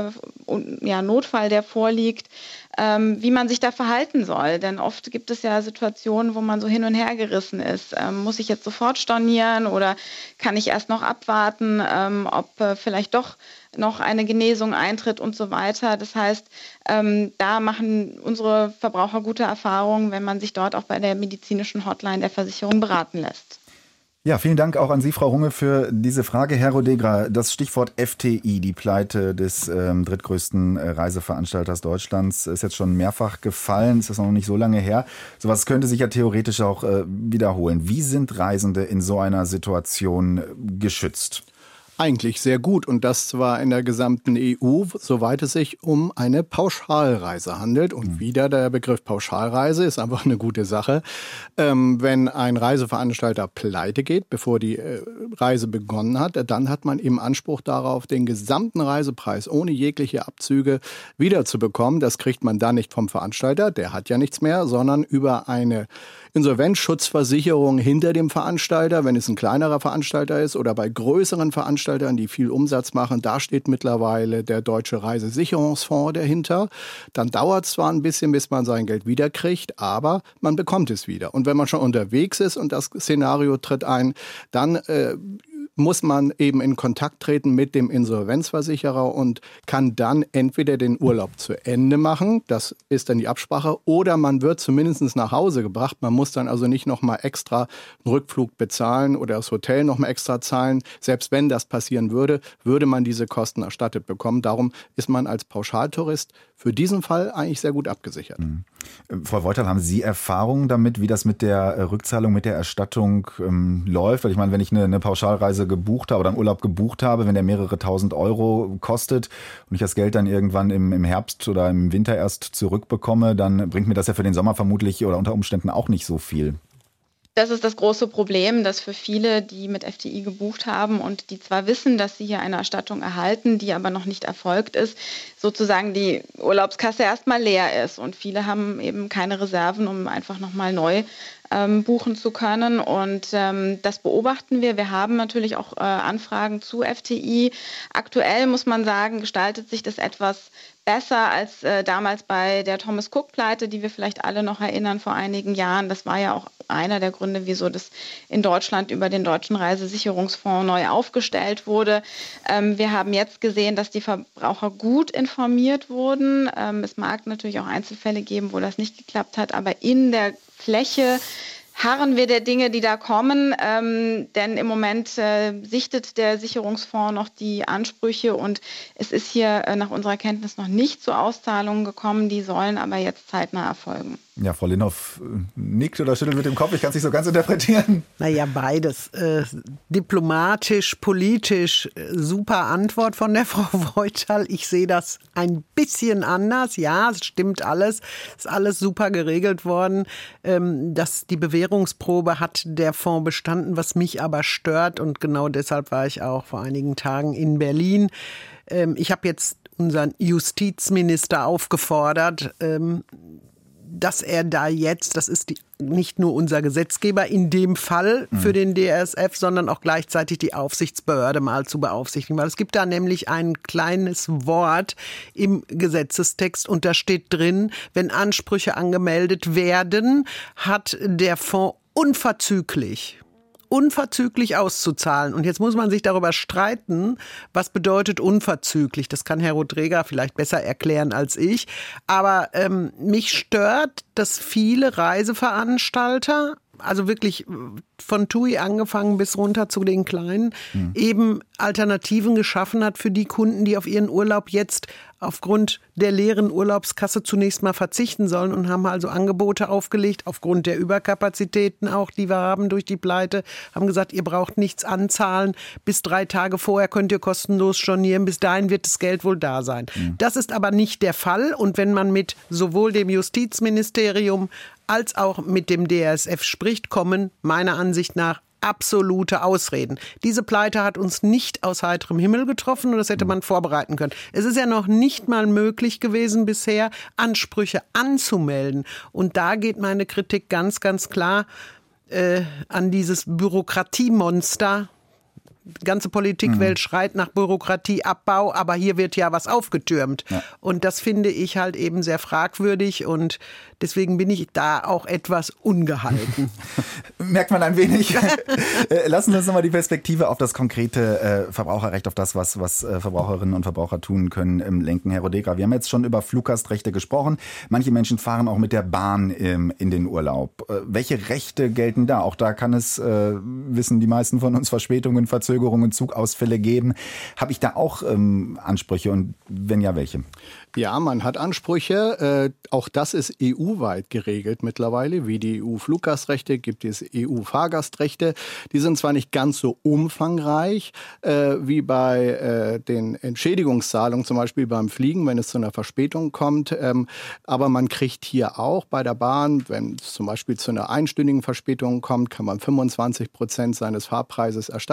Notfall, der vorliegt, wie man sich da verhalten soll. Denn oft gibt es ja Situationen, wo man so hin und her gerissen ist. Muss ich jetzt sofort stornieren oder kann ich erst noch abwarten, ob vielleicht doch noch eine Genesung eintritt und so weiter. Das heißt, da machen unsere Verbraucher gute Erfahrungen, wenn man sich dort auch bei der medizinischen Hotline der Versicherung beraten lässt. Ja, vielen Dank auch an Sie, Frau Runge, für diese Frage. Herr Rodegra, das Stichwort FTI, die Pleite des drittgrößten Reiseveranstalters Deutschlands, ist jetzt schon mehrfach gefallen. Es ist noch nicht so lange her. Sowas könnte sich ja theoretisch auch wiederholen. Wie sind Reisende in so einer Situation geschützt? Eigentlich sehr gut, und das zwar in der gesamten EU, soweit es sich um eine Pauschalreise handelt. Und wieder der Begriff Pauschalreise ist einfach eine gute Sache. Wenn ein Reiseveranstalter pleite geht, bevor die Reise begonnen hat, dann hat man eben Anspruch darauf, den gesamten Reisepreis ohne jegliche Abzüge wiederzubekommen. Das kriegt man dann nicht vom Veranstalter, der hat ja nichts mehr, sondern über eine Insolvenzschutzversicherung hinter dem Veranstalter, wenn es ein kleinerer Veranstalter ist oder bei größeren Veranstaltern, die viel Umsatz machen, da steht mittlerweile der Deutsche Reisesicherungsfonds dahinter. Dann dauert es zwar ein bisschen, bis man sein Geld wiederkriegt, aber man bekommt es wieder. Und wenn man schon unterwegs ist und das Szenario tritt ein, dann muss man eben in Kontakt treten mit dem Insolvenzversicherer und kann dann entweder den Urlaub zu Ende machen, das ist dann die Absprache, oder man wird zumindest nach Hause gebracht. Man muss dann also nicht nochmal extra einen Rückflug bezahlen oder das Hotel nochmal extra zahlen. Selbst wenn das passieren würde, würde man diese Kosten erstattet bekommen. Darum ist man als Pauschaltourist für diesen Fall eigentlich sehr gut abgesichert. Frau Woital, haben Sie Erfahrungen damit, wie das mit der Rückzahlung, mit der Erstattung läuft? Weil ich meine, wenn ich eine Pauschalreise gebucht habe oder einen Urlaub gebucht habe, wenn der mehrere tausend Euro kostet und ich das Geld dann irgendwann im Herbst oder im Winter erst zurückbekomme, dann bringt mir das ja für den Sommer vermutlich oder unter Umständen auch nicht so viel. Das ist das große Problem, dass für viele, die mit FTI gebucht haben und die zwar wissen, dass sie hier eine Erstattung erhalten, die aber noch nicht erfolgt ist, sozusagen die Urlaubskasse erstmal leer ist. Und viele haben eben keine Reserven, um einfach nochmal neu buchen zu können. Und das beobachten wir. Wir haben natürlich auch Anfragen zu FTI. Aktuell muss man sagen, gestaltet sich das etwas besser als damals bei der Thomas Cook-Pleite, die wir vielleicht alle noch erinnern vor einigen Jahren. Das war ja auch einer der Gründe, wieso das in Deutschland über den Deutschen Reisesicherungsfonds neu aufgestellt wurde. Wir haben jetzt gesehen, dass die Verbraucher gut informiert wurden. Es mag natürlich auch Einzelfälle geben, wo das nicht geklappt hat, aber in der Fläche harren wir der Dinge, die da kommen, denn im Moment sichtet der Sicherungsfonds noch die Ansprüche und es ist hier nach unserer Kenntnis noch nicht zu Auszahlungen gekommen, die sollen aber jetzt zeitnah erfolgen. Ja, Frau Linhoff nickt oder schüttelt mit dem Kopf, ich kann es nicht so ganz interpretieren. Naja, beides. Diplomatisch, politisch, super Antwort von der Frau Woital. Ich sehe das ein bisschen anders. Ja, es stimmt alles. Ist alles super geregelt worden. Die Bewährungsprobe hat der Fonds bestanden, was mich aber stört. Und genau deshalb war ich auch vor einigen Tagen in Berlin. Ich habe jetzt unseren Justizminister aufgefordert, dass er da jetzt, das ist nicht nur unser Gesetzgeber in dem Fall für den DRSF, sondern auch gleichzeitig die Aufsichtsbehörde mal zu beaufsichtigen. Weil es gibt da nämlich ein kleines Wort im Gesetzestext und da steht drin, wenn Ansprüche angemeldet werden, hat der Fonds unverzüglich auszuzahlen. Und jetzt muss man sich darüber streiten, was bedeutet unverzüglich. Das kann Herr Rodrega vielleicht besser erklären als ich. Aber mich stört, dass viele Reiseveranstalter, also wirklich von TUI angefangen bis runter zu den Kleinen, eben Alternativen geschaffen hat für die Kunden, die auf ihren Urlaub jetzt aufgrund der leeren Urlaubskasse zunächst mal verzichten sollen und haben also Angebote aufgelegt, aufgrund der Überkapazitäten auch, die wir haben durch die Pleite, haben gesagt, ihr braucht nichts anzahlen, bis 3 Tage vorher könnt ihr kostenlos stornieren, bis dahin wird das Geld wohl da sein. Das ist aber nicht der Fall und wenn man mit sowohl dem Justizministerium als auch mit dem DRSF spricht, kommen meiner Ansicht nach absolute Ausreden. Diese Pleite hat uns nicht aus heiterem Himmel getroffen und das hätte man vorbereiten können. Es ist ja noch nicht mal möglich gewesen bisher, Ansprüche anzumelden. Und da geht meine Kritik ganz, ganz klar an dieses Bürokratiemonster. Die ganze Politikwelt schreit nach Bürokratieabbau, aber hier wird ja was aufgetürmt. Ja. Und das finde ich halt eben sehr fragwürdig und deswegen bin ich da auch etwas ungehalten. Merkt man ein wenig. Lassen Sie uns nochmal die Perspektive auf das konkrete Verbraucherrecht, auf das, was Verbraucherinnen und Verbraucher tun können, lenken. Herr Rodrega, wir haben jetzt schon über Fluggastrechte gesprochen. Manche Menschen fahren auch mit der Bahn in den Urlaub. Welche Rechte gelten da? Auch da kann es, wissen die meisten von uns, Verspätungen, Verzögerungen, Zugausfälle geben. Habe ich da auch Ansprüche und wenn ja, welche? Ja, man hat Ansprüche. Auch das ist EU-weit geregelt mittlerweile. Wie die EU-Fluggastrechte gibt es EU-Fahrgastrechte. Die sind zwar nicht ganz so umfangreich wie bei den Entschädigungszahlungen, zum Beispiel beim Fliegen, wenn es zu einer Verspätung kommt. Aber man kriegt hier auch bei der Bahn, wenn es zum Beispiel zu einer einstündigen Verspätung kommt, kann man 25% seines Fahrpreises erstattet bekommen.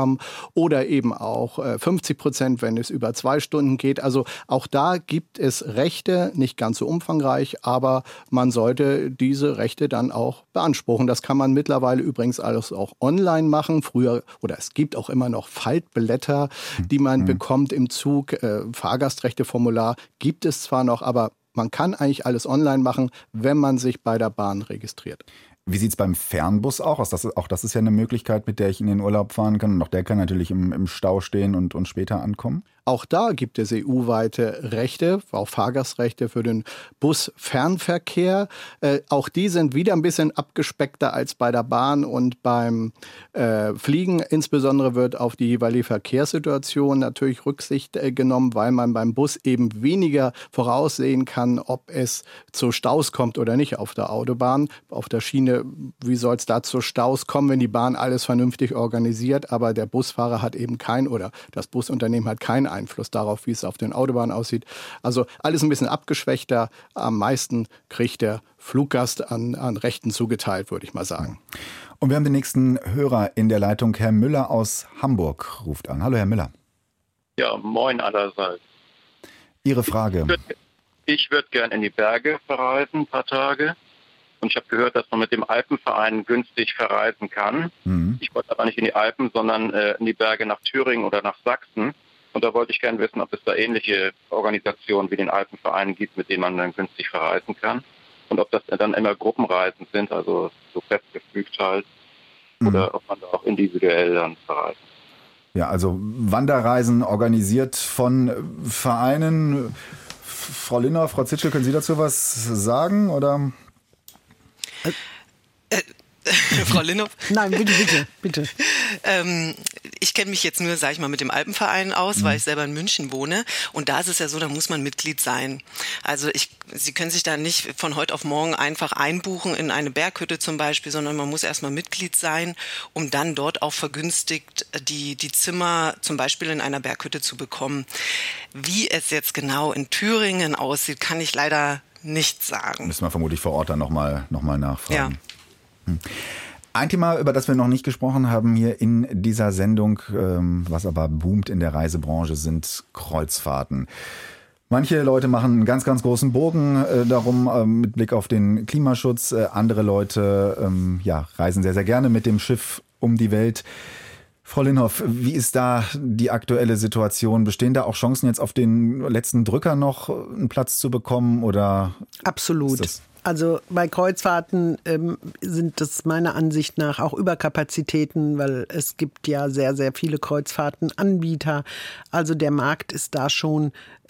bekommen oder eben auch 50%, wenn es über 2 Stunden geht. Also auch da gibt es Rechte, nicht ganz so umfangreich, aber man sollte diese Rechte dann auch beanspruchen. Das kann man mittlerweile übrigens alles auch online machen. Früher, oder es gibt auch immer noch Faltblätter, die man bekommt im Zug. Fahrgastrechteformular gibt es zwar noch, aber man kann eigentlich alles online machen, wenn man sich bei der Bahn registriert. Wie sieht es beim Fernbus aus? Auch das ist ja eine Möglichkeit, mit der ich in den Urlaub fahren kann. Und auch der kann natürlich im Stau stehen und später ankommen. Auch da gibt es EU-weite Rechte, auch Fahrgastrechte für den Busfernverkehr. Auch die sind wieder ein bisschen abgespeckter als bei der Bahn und beim Fliegen. Insbesondere wird auf die jeweilige Verkehrssituation natürlich Rücksicht genommen, weil man beim Bus eben weniger voraussehen kann, ob es zu Staus kommt oder nicht auf der Autobahn. Auf der Schiene, wie soll es da zu Staus kommen, wenn die Bahn alles vernünftig organisiert, aber der Busfahrer hat eben oder das Busunternehmen hat keinen Einfluss darauf, wie es auf den Autobahnen aussieht. Also alles ein bisschen abgeschwächter. Am meisten kriegt der Fluggast an Rechten zugeteilt, würde ich mal sagen. Und wir haben den nächsten Hörer in der Leitung. Herr Müller aus Hamburg ruft an. Hallo, Herr Müller. Ja, moin allerseits. Ihre Frage. Ich würde gern in die Berge verreisen, ein paar Tage. Und ich habe gehört, dass man mit dem Alpenverein günstig verreisen kann. Ich wollte aber nicht in die Alpen, sondern in die Berge nach Thüringen oder nach Sachsen. Und da wollte ich gerne wissen, ob es da ähnliche Organisationen wie den Alpenverein gibt, mit denen man dann günstig verreisen kann. Und ob das dann immer Gruppenreisen sind, also so festgefügt halt. Oder ob man da auch individuell dann verreist. Ja, also Wanderreisen organisiert von Vereinen. Frau Linner, Frau Zitschel, können Sie dazu was sagen, oder? Frau Linhoff? Nein, bitte. Ich kenne mich jetzt nur, sage ich mal, mit dem Alpenverein aus, weil ich selber in München wohne. Und da ist es ja so, da muss man Mitglied sein. Also Sie können sich da nicht von heute auf morgen einfach einbuchen in eine Berghütte zum Beispiel, sondern man muss erstmal Mitglied sein, um dann dort auch vergünstigt die Zimmer zum Beispiel in einer Berghütte zu bekommen. Wie es jetzt genau in Thüringen aussieht, kann ich leider nicht sagen. Müssen wir vermutlich vor Ort dann noch mal nachfragen. Ja. Ein Thema, über das wir noch nicht gesprochen haben hier in dieser Sendung, was aber boomt in der Reisebranche, sind Kreuzfahrten. Manche Leute machen einen ganz, ganz großen Bogen darum mit Blick auf den Klimaschutz. Andere Leute reisen sehr, sehr gerne mit dem Schiff um die Welt. Frau Linhoff, wie ist da die aktuelle Situation? Bestehen da auch Chancen, jetzt auf den letzten Drücker noch einen Platz zu bekommen? Oder absolut. Also bei Kreuzfahrten sind das meiner Ansicht nach auch Überkapazitäten, weil es gibt ja sehr, sehr viele Kreuzfahrtenanbieter. Also der Markt ist da schon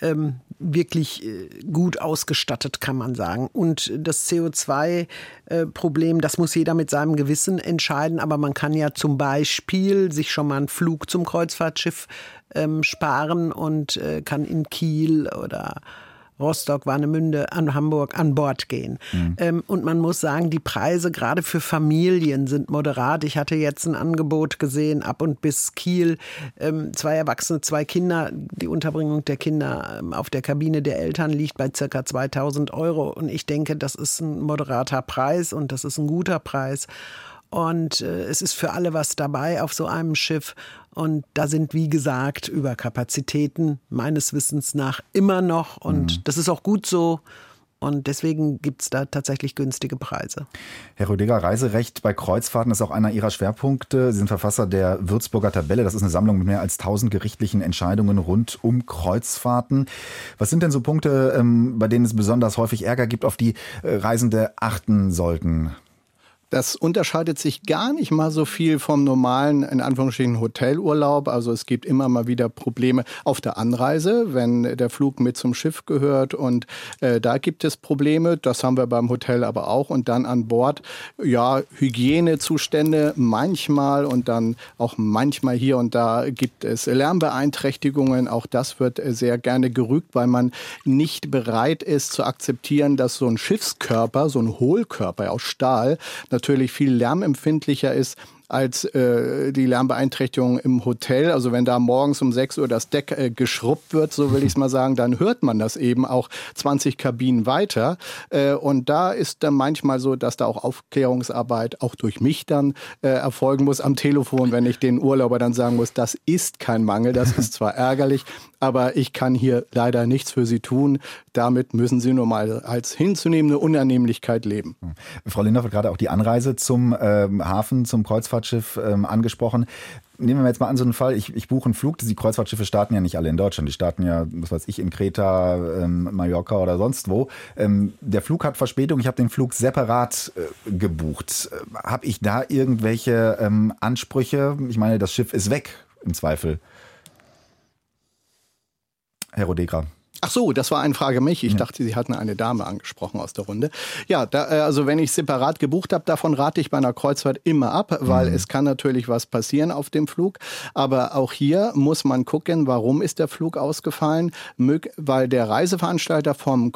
wirklich gut ausgestattet, kann man sagen. Und das CO2-Problem, das muss jeder mit seinem Gewissen entscheiden. Aber man kann ja zum Beispiel sich schon mal einen Flug zum Kreuzfahrtschiff sparen und kann in Kiel oder Rostock, Warnemünde, an Hamburg an Bord gehen. Und man muss sagen, die Preise gerade für Familien sind moderat. Ich hatte jetzt ein Angebot gesehen, ab und bis Kiel, 2 Erwachsene, 2 Kinder. Die Unterbringung der Kinder auf der Kabine der Eltern liegt bei ca. 2.000 €. Und ich denke, das ist ein moderater Preis und das ist ein guter Preis. Und es ist für alle was dabei auf so einem Schiff. Und da sind, wie gesagt, Überkapazitäten meines Wissens nach immer noch. Und das ist auch gut so. Und deswegen gibt es da tatsächlich günstige Preise. Herr Rödiger, Reiserecht bei Kreuzfahrten ist auch einer Ihrer Schwerpunkte. Sie sind Verfasser der Würzburger Tabelle. Das ist eine Sammlung mit mehr als 1000 gerichtlichen Entscheidungen rund um Kreuzfahrten. Was sind denn so Punkte, bei denen es besonders häufig Ärger gibt, auf die Reisende achten sollten? Das unterscheidet sich gar nicht mal so viel vom normalen, in Anführungsstrichen, Hotelurlaub. Also es gibt immer mal wieder Probleme auf der Anreise, wenn der Flug mit zum Schiff gehört. Und da gibt es Probleme. Das haben wir beim Hotel aber auch. Und dann an Bord, ja, Hygienezustände manchmal und dann auch manchmal hier und da gibt es Lärmbeeinträchtigungen. Auch das wird sehr gerne gerügt, weil man nicht bereit ist zu akzeptieren, dass so ein Schiffskörper, so ein Hohlkörper aus Stahl, natürlich viel lärmempfindlicher ist als die Lärmbeeinträchtigung im Hotel. Also wenn da morgens um 6 Uhr das Deck geschrubbt wird, so will ich es mal sagen, dann hört man das eben auch 20 Kabinen weiter. Und da ist dann manchmal so, dass da auch Aufklärungsarbeit auch durch mich dann erfolgen muss am Telefon, wenn ich den Urlauber dann sagen muss, das ist kein Mangel, das ist zwar ärgerlich, aber ich kann hier leider nichts für Sie tun. Damit müssen Sie nur mal als hinzunehmende Unannehmlichkeit leben. Frau Lindorf hat gerade auch die Anreise zum Hafen, zum Kreuzfahrtschiff angesprochen. Nehmen wir jetzt mal an, so einen Fall, ich buche einen Flug. Die Kreuzfahrtschiffe starten ja nicht alle in Deutschland. Die starten ja, was weiß ich, in Kreta, Mallorca oder sonst wo. Der Flug hat Verspätung. Ich habe den Flug separat gebucht. Habe ich da irgendwelche Ansprüche? Ich meine, das Schiff ist weg, im Zweifel. Herr Rodegra. Ach so, das war eine Frage an mich. Ich dachte, Sie hatten eine Dame angesprochen aus der Runde. Ja, also wenn ich separat gebucht habe, davon rate ich bei einer Kreuzfahrt immer ab, weil es kann natürlich was passieren auf dem Flug. Aber auch hier muss man gucken, warum ist der Flug ausgefallen? Weil der Reiseveranstalter von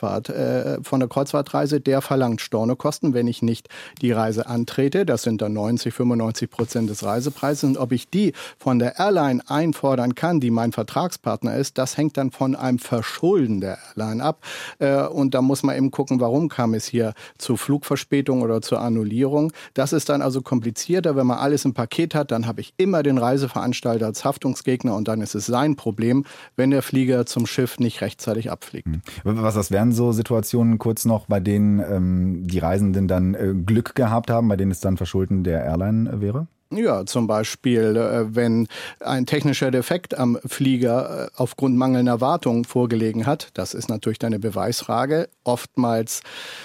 der Kreuzfahrtreise, der verlangt Stornokosten, wenn ich nicht die Reise antrete. Das sind dann 90-95% des Reisepreises. Und ob ich die von der Airline einfordern kann, die mein Vertragspartner ist, das hängt dann von einem Verschulden der Airline ab. Und da muss man eben gucken, warum kam es hier zu Flugverspätung oder zur Annullierung. Das ist dann also komplizierter. Wenn man alles im Paket hat, dann habe ich immer den Reiseveranstalter als Haftungsgegner und dann ist es sein Problem, wenn der Flieger zum Schiff nicht rechtzeitig abfliegt. Was wären so Situationen kurz noch, bei denen die Reisenden dann Glück gehabt haben, bei denen es dann Verschulden der Airline wäre? Ja, zum Beispiel, wenn ein technischer Defekt am Flieger aufgrund mangelnder Wartung vorgelegen hat. Das ist natürlich eine Beweisfrage. Oftmals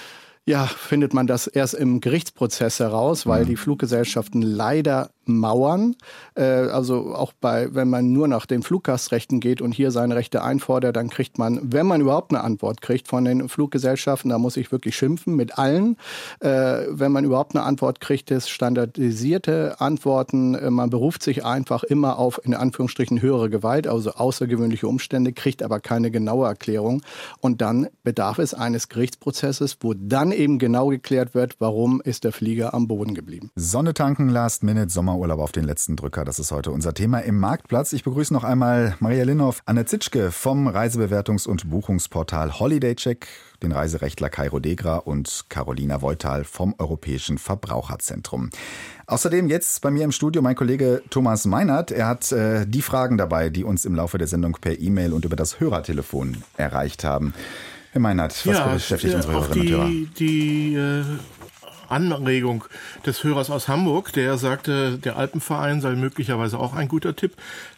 findet man das erst im Gerichtsprozess heraus, weil die Fluggesellschaften leider mauern. Also auch wenn man nur nach den Fluggastrechten geht und hier seine Rechte einfordert, dann kriegt man, wenn man überhaupt eine Antwort kriegt von den Fluggesellschaften, da muss ich wirklich schimpfen mit allen. Wenn man überhaupt eine Antwort kriegt, ist standardisierte Antworten. Man beruft sich einfach immer auf, in Anführungsstrichen, höhere Gewalt, also außergewöhnliche Umstände, kriegt aber keine genaue Erklärung. Und dann bedarf es eines Gerichtsprozesses, wo dann eben genau geklärt wird, warum ist der Flieger am Boden geblieben. Sonne tanken, Last Minute, Sommerurlaub auf den letzten Drücker. Das ist heute unser Thema im Marktplatz. Ich begrüße noch einmal Maria Lindorf, Anne Zitschke vom Reisebewertungs- und Buchungsportal HolidayCheck, den Reiserechtler Kai Rodegra und Carolina Voital vom Europäischen Verbraucherzentrum. Außerdem jetzt bei mir im Studio mein Kollege Thomas Meinert. Er hat die Fragen dabei, die uns im Laufe der Sendung per E-Mail und über das Hörertelefon erreicht haben. Herr Meinert, was beschäftigt unsere Hörerinnen und Hörer? Die Anregung des Hörers aus Hamburg, der sagte, der Alpenverein sei möglicherweise auch ein guter Tipp.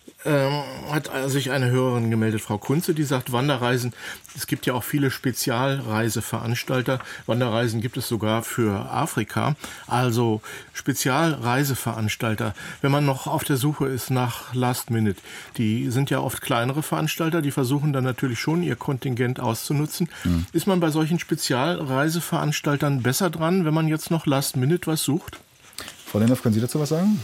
Hat sich eine Hörerin gemeldet, Frau Kunze, die sagt, Wanderreisen, es gibt ja auch viele Spezialreiseveranstalter. Wanderreisen gibt es sogar für Afrika. Also Spezialreiseveranstalter, wenn man noch auf der Suche ist nach Last Minute. Die sind ja oft kleinere Veranstalter, die versuchen dann natürlich schon ihr Kontingent auszunutzen. Ist man bei solchen Spezialreiseveranstaltern besser dran, wenn man jetzt noch Last Minute was sucht? Frau Lindorf, können Sie dazu was sagen?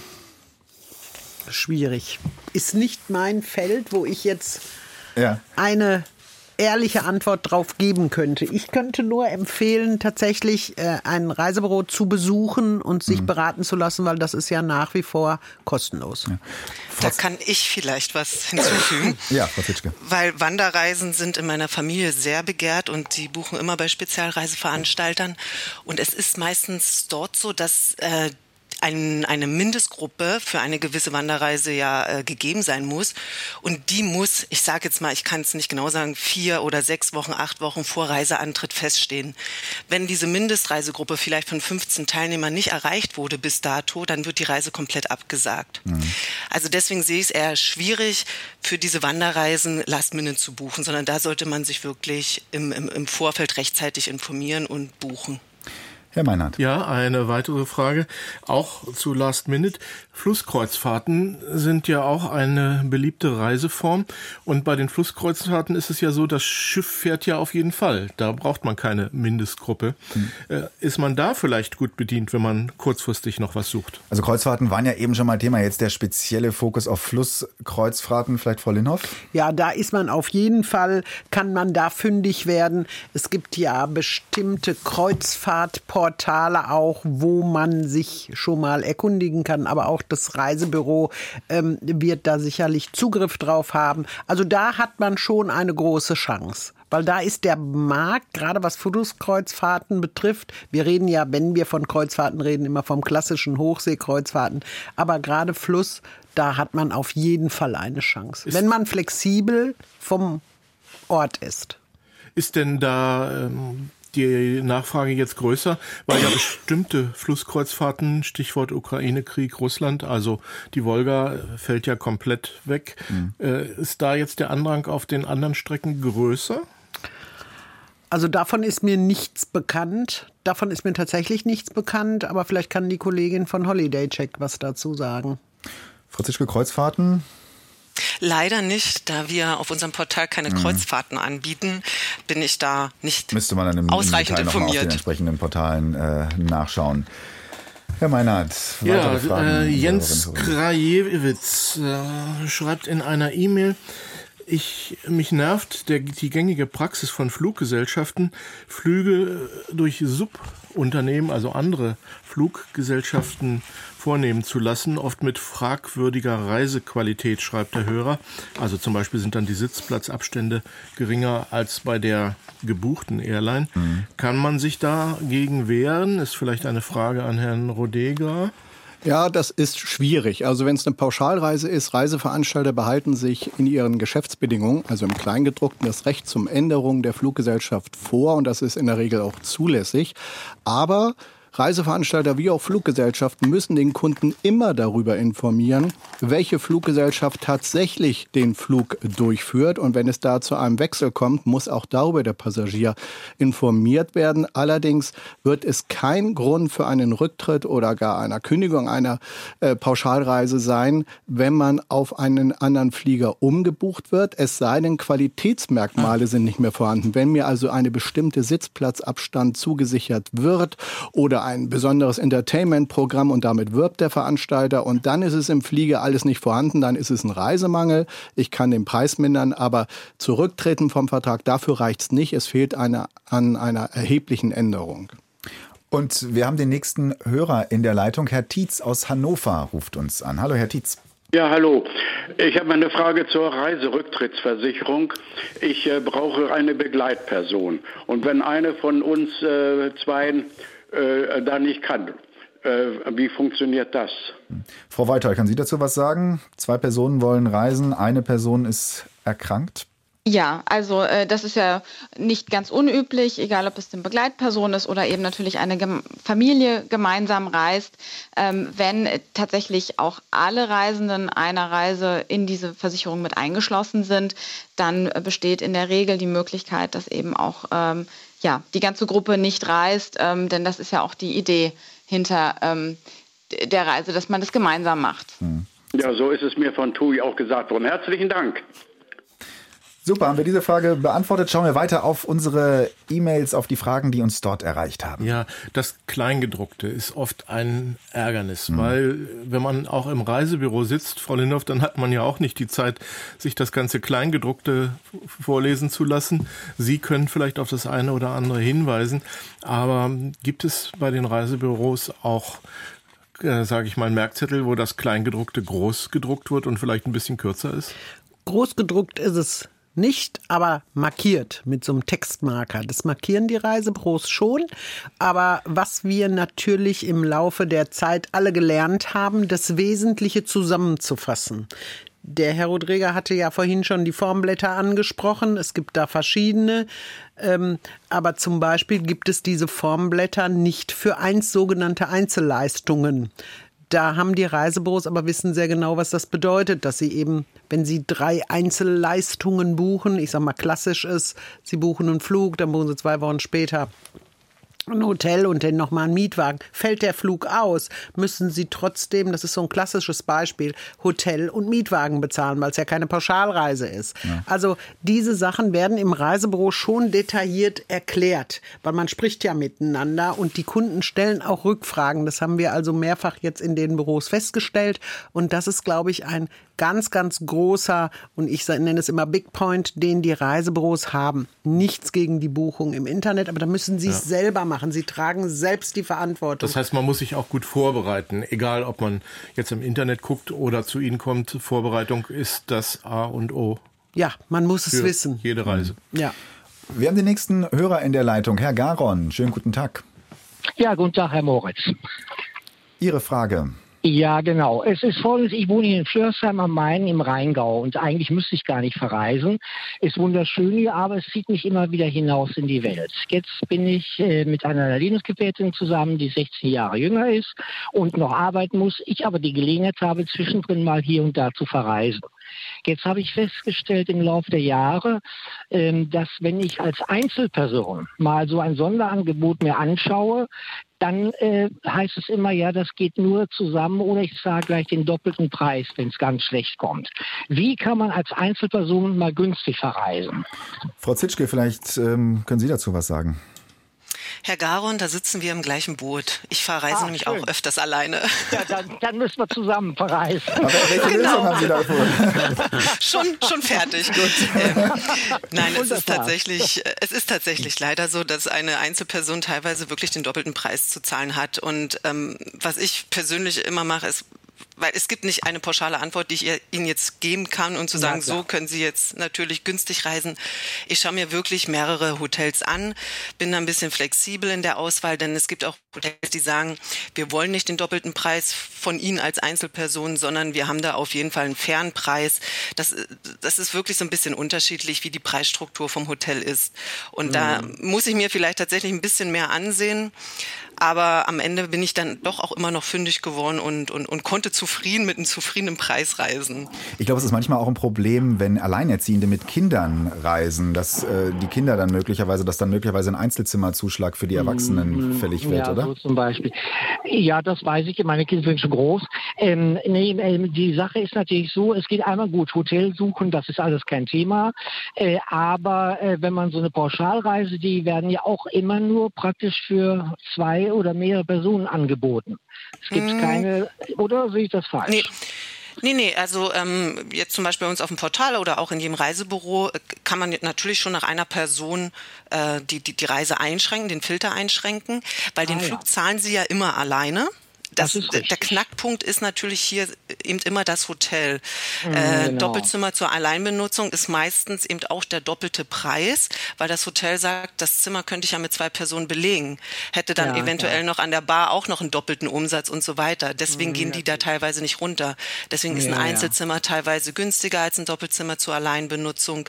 Schwierig. Ist nicht mein Feld, wo ich jetzt eine ehrliche Antwort drauf geben könnte. Ich könnte nur empfehlen, tatsächlich ein Reisebüro zu besuchen und sich beraten zu lassen, weil das ist ja nach wie vor kostenlos. Ja. Da kann ich vielleicht was hinzufügen. Ja, Frau Zitschke. Weil Wanderreisen sind in meiner Familie sehr begehrt und die buchen immer bei Spezialreiseveranstaltern. Und es ist meistens dort so, dass eine Mindestgruppe für eine gewisse Wanderreise gegeben sein muss. Und die muss, ich sage jetzt mal, ich kann es nicht genau sagen, 4 oder 6 Wochen, 8 Wochen vor Reiseantritt feststehen. Wenn diese Mindestreisegruppe vielleicht von 15 Teilnehmern nicht erreicht wurde bis dato, dann wird die Reise komplett abgesagt. Also deswegen sehe ich es eher schwierig, für diese Wanderreisen Last Minute zu buchen, sondern da sollte man sich wirklich im Vorfeld rechtzeitig informieren und buchen. Herr Meinert. Ja, eine weitere Frage, auch zu Last Minute. Flusskreuzfahrten sind ja auch eine beliebte Reiseform. Und bei den Flusskreuzfahrten ist es ja so, das Schiff fährt ja auf jeden Fall. Da braucht man keine Mindestgruppe. Ist man da vielleicht gut bedient, wenn man kurzfristig noch was sucht? Also Kreuzfahrten waren ja eben schon mal Thema. Jetzt der spezielle Fokus auf Flusskreuzfahrten. Vielleicht Frau Lindorf? Ja, da ist man auf jeden Fall, kann man da fündig werden. Es gibt ja bestimmte Kreuzfahrtportale, Portale auch, wo man sich schon mal erkundigen kann. Aber auch das Reisebüro wird da sicherlich Zugriff drauf haben. Also da hat man schon eine große Chance. Weil da ist der Markt, gerade was Flusskreuzfahrten betrifft, wir reden ja, wenn wir von Kreuzfahrten reden, immer vom klassischen Hochseekreuzfahrten, aber gerade Fluss, da hat man auf jeden Fall eine Chance, wenn man flexibel vom Ort ist. Ist denn da die Nachfrage jetzt größer, weil ja bestimmte Flusskreuzfahrten, Stichwort Ukraine-Krieg, Russland, also die Wolga fällt ja komplett weg. Ist da jetzt der Andrang auf den anderen Strecken größer? Also davon ist mir nichts bekannt. Davon ist mir tatsächlich nichts bekannt, aber vielleicht kann die Kollegin von Holiday Check was dazu sagen. Franziska, Kreuzfahrten? Leider nicht, da wir auf unserem Portal keine Kreuzfahrten anbieten, bin ich da nicht Müsste man dann ausreichend im Detail noch mal auf den entsprechenden Portalen nachschauen. Herr Meinhardt, weitere Fragen? Jens Krajewitz schreibt in einer E-Mail, mich nervt die gängige Praxis von Fluggesellschaften, Flüge durch Subunternehmen, also andere Fluggesellschaften vornehmen zu lassen, oft mit fragwürdiger Reisequalität, schreibt der Hörer. Also zum Beispiel sind dann die Sitzplatzabstände geringer als bei der gebuchten Airline. Kann man sich dagegen wehren? Ist vielleicht eine Frage an Herrn Rodeger. Ja, das ist schwierig. Also wenn es eine Pauschalreise ist, Reiseveranstalter behalten sich in ihren Geschäftsbedingungen, also im Kleingedruckten, das Recht zum Änderung der Fluggesellschaft vor und das ist in der Regel auch zulässig. Aber Reiseveranstalter wie auch Fluggesellschaften müssen den Kunden immer darüber informieren, welche Fluggesellschaft tatsächlich den Flug durchführt. Und wenn es da zu einem Wechsel kommt, muss auch darüber der Passagier informiert werden. Allerdings wird es kein Grund für einen Rücktritt oder gar einer Kündigung einer Pauschalreise sein, wenn man auf einen anderen Flieger umgebucht wird. Es sei denn, Qualitätsmerkmale sind nicht mehr vorhanden. Wenn mir also eine bestimmte Sitzplatzabstand zugesichert wird oder ein besonderes Entertainment-Programm und damit wirbt der Veranstalter und dann ist es im Flieger alles nicht vorhanden, dann ist es ein Reisemangel. Ich kann den Preis mindern, aber zurücktreten vom Vertrag, dafür reicht es nicht. Es fehlt an einer erheblichen Änderung. Und wir haben den nächsten Hörer in der Leitung. Herr Tietz aus Hannover ruft uns an. Hallo, Herr Tietz. Ja, hallo. Ich habe eine Frage zur Reiserücktrittsversicherung. Ich brauche eine Begleitperson. Und wenn eine von uns zweien da nicht kann, wie funktioniert das? Frau Weitel, kann Sie dazu was sagen? 2 Personen wollen reisen, eine Person ist erkrankt. Ja, also das ist ja nicht ganz unüblich, egal ob es eine Begleitperson ist oder eben natürlich eine Familie gemeinsam reist. Wenn tatsächlich auch alle Reisenden einer Reise in diese Versicherung mit eingeschlossen sind, dann besteht in der Regel die Möglichkeit, dass eben auch die ganze Gruppe nicht reist, denn das ist ja auch die Idee hinter der Reise, dass man das gemeinsam macht. Ja, so ist es mir von TUI auch gesagt worden. Herzlichen Dank. Super, haben wir diese Frage beantwortet. Schauen wir weiter auf unsere E-Mails, auf die Fragen, die uns dort erreicht haben. Ja, das Kleingedruckte ist oft ein Ärgernis, weil wenn man auch im Reisebüro sitzt, Frau Lindhoff, dann hat man ja auch nicht die Zeit, sich das ganze Kleingedruckte vorlesen zu lassen. Sie können vielleicht auf das eine oder andere hinweisen, aber gibt es bei den Reisebüros auch sage ich mal, Merkzettel, wo das Kleingedruckte groß gedruckt wird und vielleicht ein bisschen kürzer ist? Groß gedruckt ist es nicht, aber markiert mit so einem Textmarker. Das markieren die Reisebüros schon. Aber was wir natürlich im Laufe der Zeit alle gelernt haben, das Wesentliche zusammenzufassen. Der Herr Rodriguez hatte ja vorhin schon die Formblätter angesprochen. Es gibt da verschiedene. Aber zum Beispiel gibt es diese Formblätter nicht für sogenannte Einzelleistungen. Da haben die Reisebüros aber wissen sehr genau, was das bedeutet, dass sie eben, wenn sie 3 Einzelleistungen buchen, ich sag mal klassisch ist, sie buchen einen Flug, dann buchen sie 2 Wochen später ein Hotel und dann nochmal einen Mietwagen. Fällt der Flug aus, müssen Sie trotzdem, das ist so ein klassisches Beispiel, Hotel und Mietwagen bezahlen, weil es ja keine Pauschalreise ist. Ja. Also diese Sachen werden im Reisebüro schon detailliert erklärt, weil man spricht ja miteinander und die Kunden stellen auch Rückfragen. Das haben wir also mehrfach jetzt in den Büros festgestellt und das ist, glaube ich, ein ganz, ganz großer, und ich nenne es immer Big Point, den die Reisebüros haben. Nichts gegen die Buchung im Internet, aber da müssen Sie es selber machen. Sie tragen selbst die Verantwortung. Das heißt, man muss sich auch gut vorbereiten. Egal, ob man jetzt im Internet guckt oder zu Ihnen kommt. Vorbereitung ist das A und O. Ja, man muss es wissen. Jede Reise. Ja. Wir haben den nächsten Hörer in der Leitung. Herr Garon, schönen guten Tag. Ja, guten Tag, Herr Moritz. Ihre Frage. Ja, genau. Es ist folgendes, ich wohne hier in Flörsheim am Main im Rheingau und eigentlich müsste ich gar nicht verreisen. Ist wunderschön hier, aber es zieht mich immer wieder hinaus in die Welt. Jetzt bin ich mit einer Lebensgefährtin zusammen, die 16 Jahre jünger ist und noch arbeiten muss. Ich aber die Gelegenheit habe, zwischendrin mal hier und da zu verreisen. Jetzt habe ich festgestellt im Laufe der Jahre, dass wenn ich als Einzelperson mal so ein Sonderangebot mir anschaue, dann heißt es immer, ja, das geht nur zusammen oder ich zahle gleich den doppelten Preis, wenn es ganz schlecht kommt. Wie kann man als Einzelperson mal günstig verreisen? Frau Zitschke, vielleicht können Sie dazu was sagen. Herr Garon, da sitzen wir im gleichen Boot. Ich verreise nämlich auch öfters alleine. Ja, dann müssen wir zusammen verreisen. Aber welche Lösung haben Sie davor? Schon fertig. Gut. Nein, es ist tatsächlich leider so, dass eine Einzelperson teilweise wirklich den doppelten Preis zu zahlen hat. Und was ich persönlich immer mache, ist, weil es gibt nicht eine pauschale Antwort, die ich Ihnen jetzt geben kann und zu sagen, so können Sie jetzt natürlich günstig reisen. Ich schaue mir wirklich mehrere Hotels an, bin da ein bisschen flexibel in der Auswahl, denn es gibt auch Hotels, die sagen, wir wollen nicht den doppelten Preis von Ihnen als Einzelperson, sondern wir haben da auf jeden Fall einen fairen Preis. Das ist wirklich so ein bisschen unterschiedlich, wie die Preisstruktur vom Hotel ist. Und da muss ich mir vielleicht tatsächlich ein bisschen mehr ansehen. Aber am Ende bin ich dann doch auch immer noch fündig geworden und konnte mit einem zufriedenen Preis reisen. Ich glaube, es ist manchmal auch ein Problem, wenn Alleinerziehende mit Kindern reisen, dass die Kinder dann möglicherweise ein Einzelzimmerzuschlag für die Erwachsenen fällig wird, oder? Ja, so zum Beispiel. Ja, das weiß ich. Meine Kinder sind schon groß. Die Sache ist natürlich so, es geht einmal gut, Hotel suchen, das ist alles kein Thema. Aber wenn man so eine Pauschalreise, die werden ja auch immer nur praktisch für 2 oder mehrere Personen angeboten. Es gibt keine, oder sehe ich das falsch? Nee, also jetzt zum Beispiel bei uns auf dem Portal oder auch in jedem Reisebüro kann man natürlich schon nach einer Person die Reise einschränken, den Filter einschränken, weil den Flug zahlen Sie ja immer alleine. Der Knackpunkt ist natürlich hier eben immer das Hotel. Genau. Doppelzimmer zur Alleinbenutzung ist meistens eben auch der doppelte Preis, weil das Hotel sagt, das Zimmer könnte ich ja mit 2 Personen belegen. Hätte dann eventuell noch an der Bar auch noch einen doppelten Umsatz und so weiter. Deswegen gehen die da teilweise nicht runter. Deswegen ist ein Einzelzimmer teilweise günstiger als ein Doppelzimmer zur Alleinbenutzung.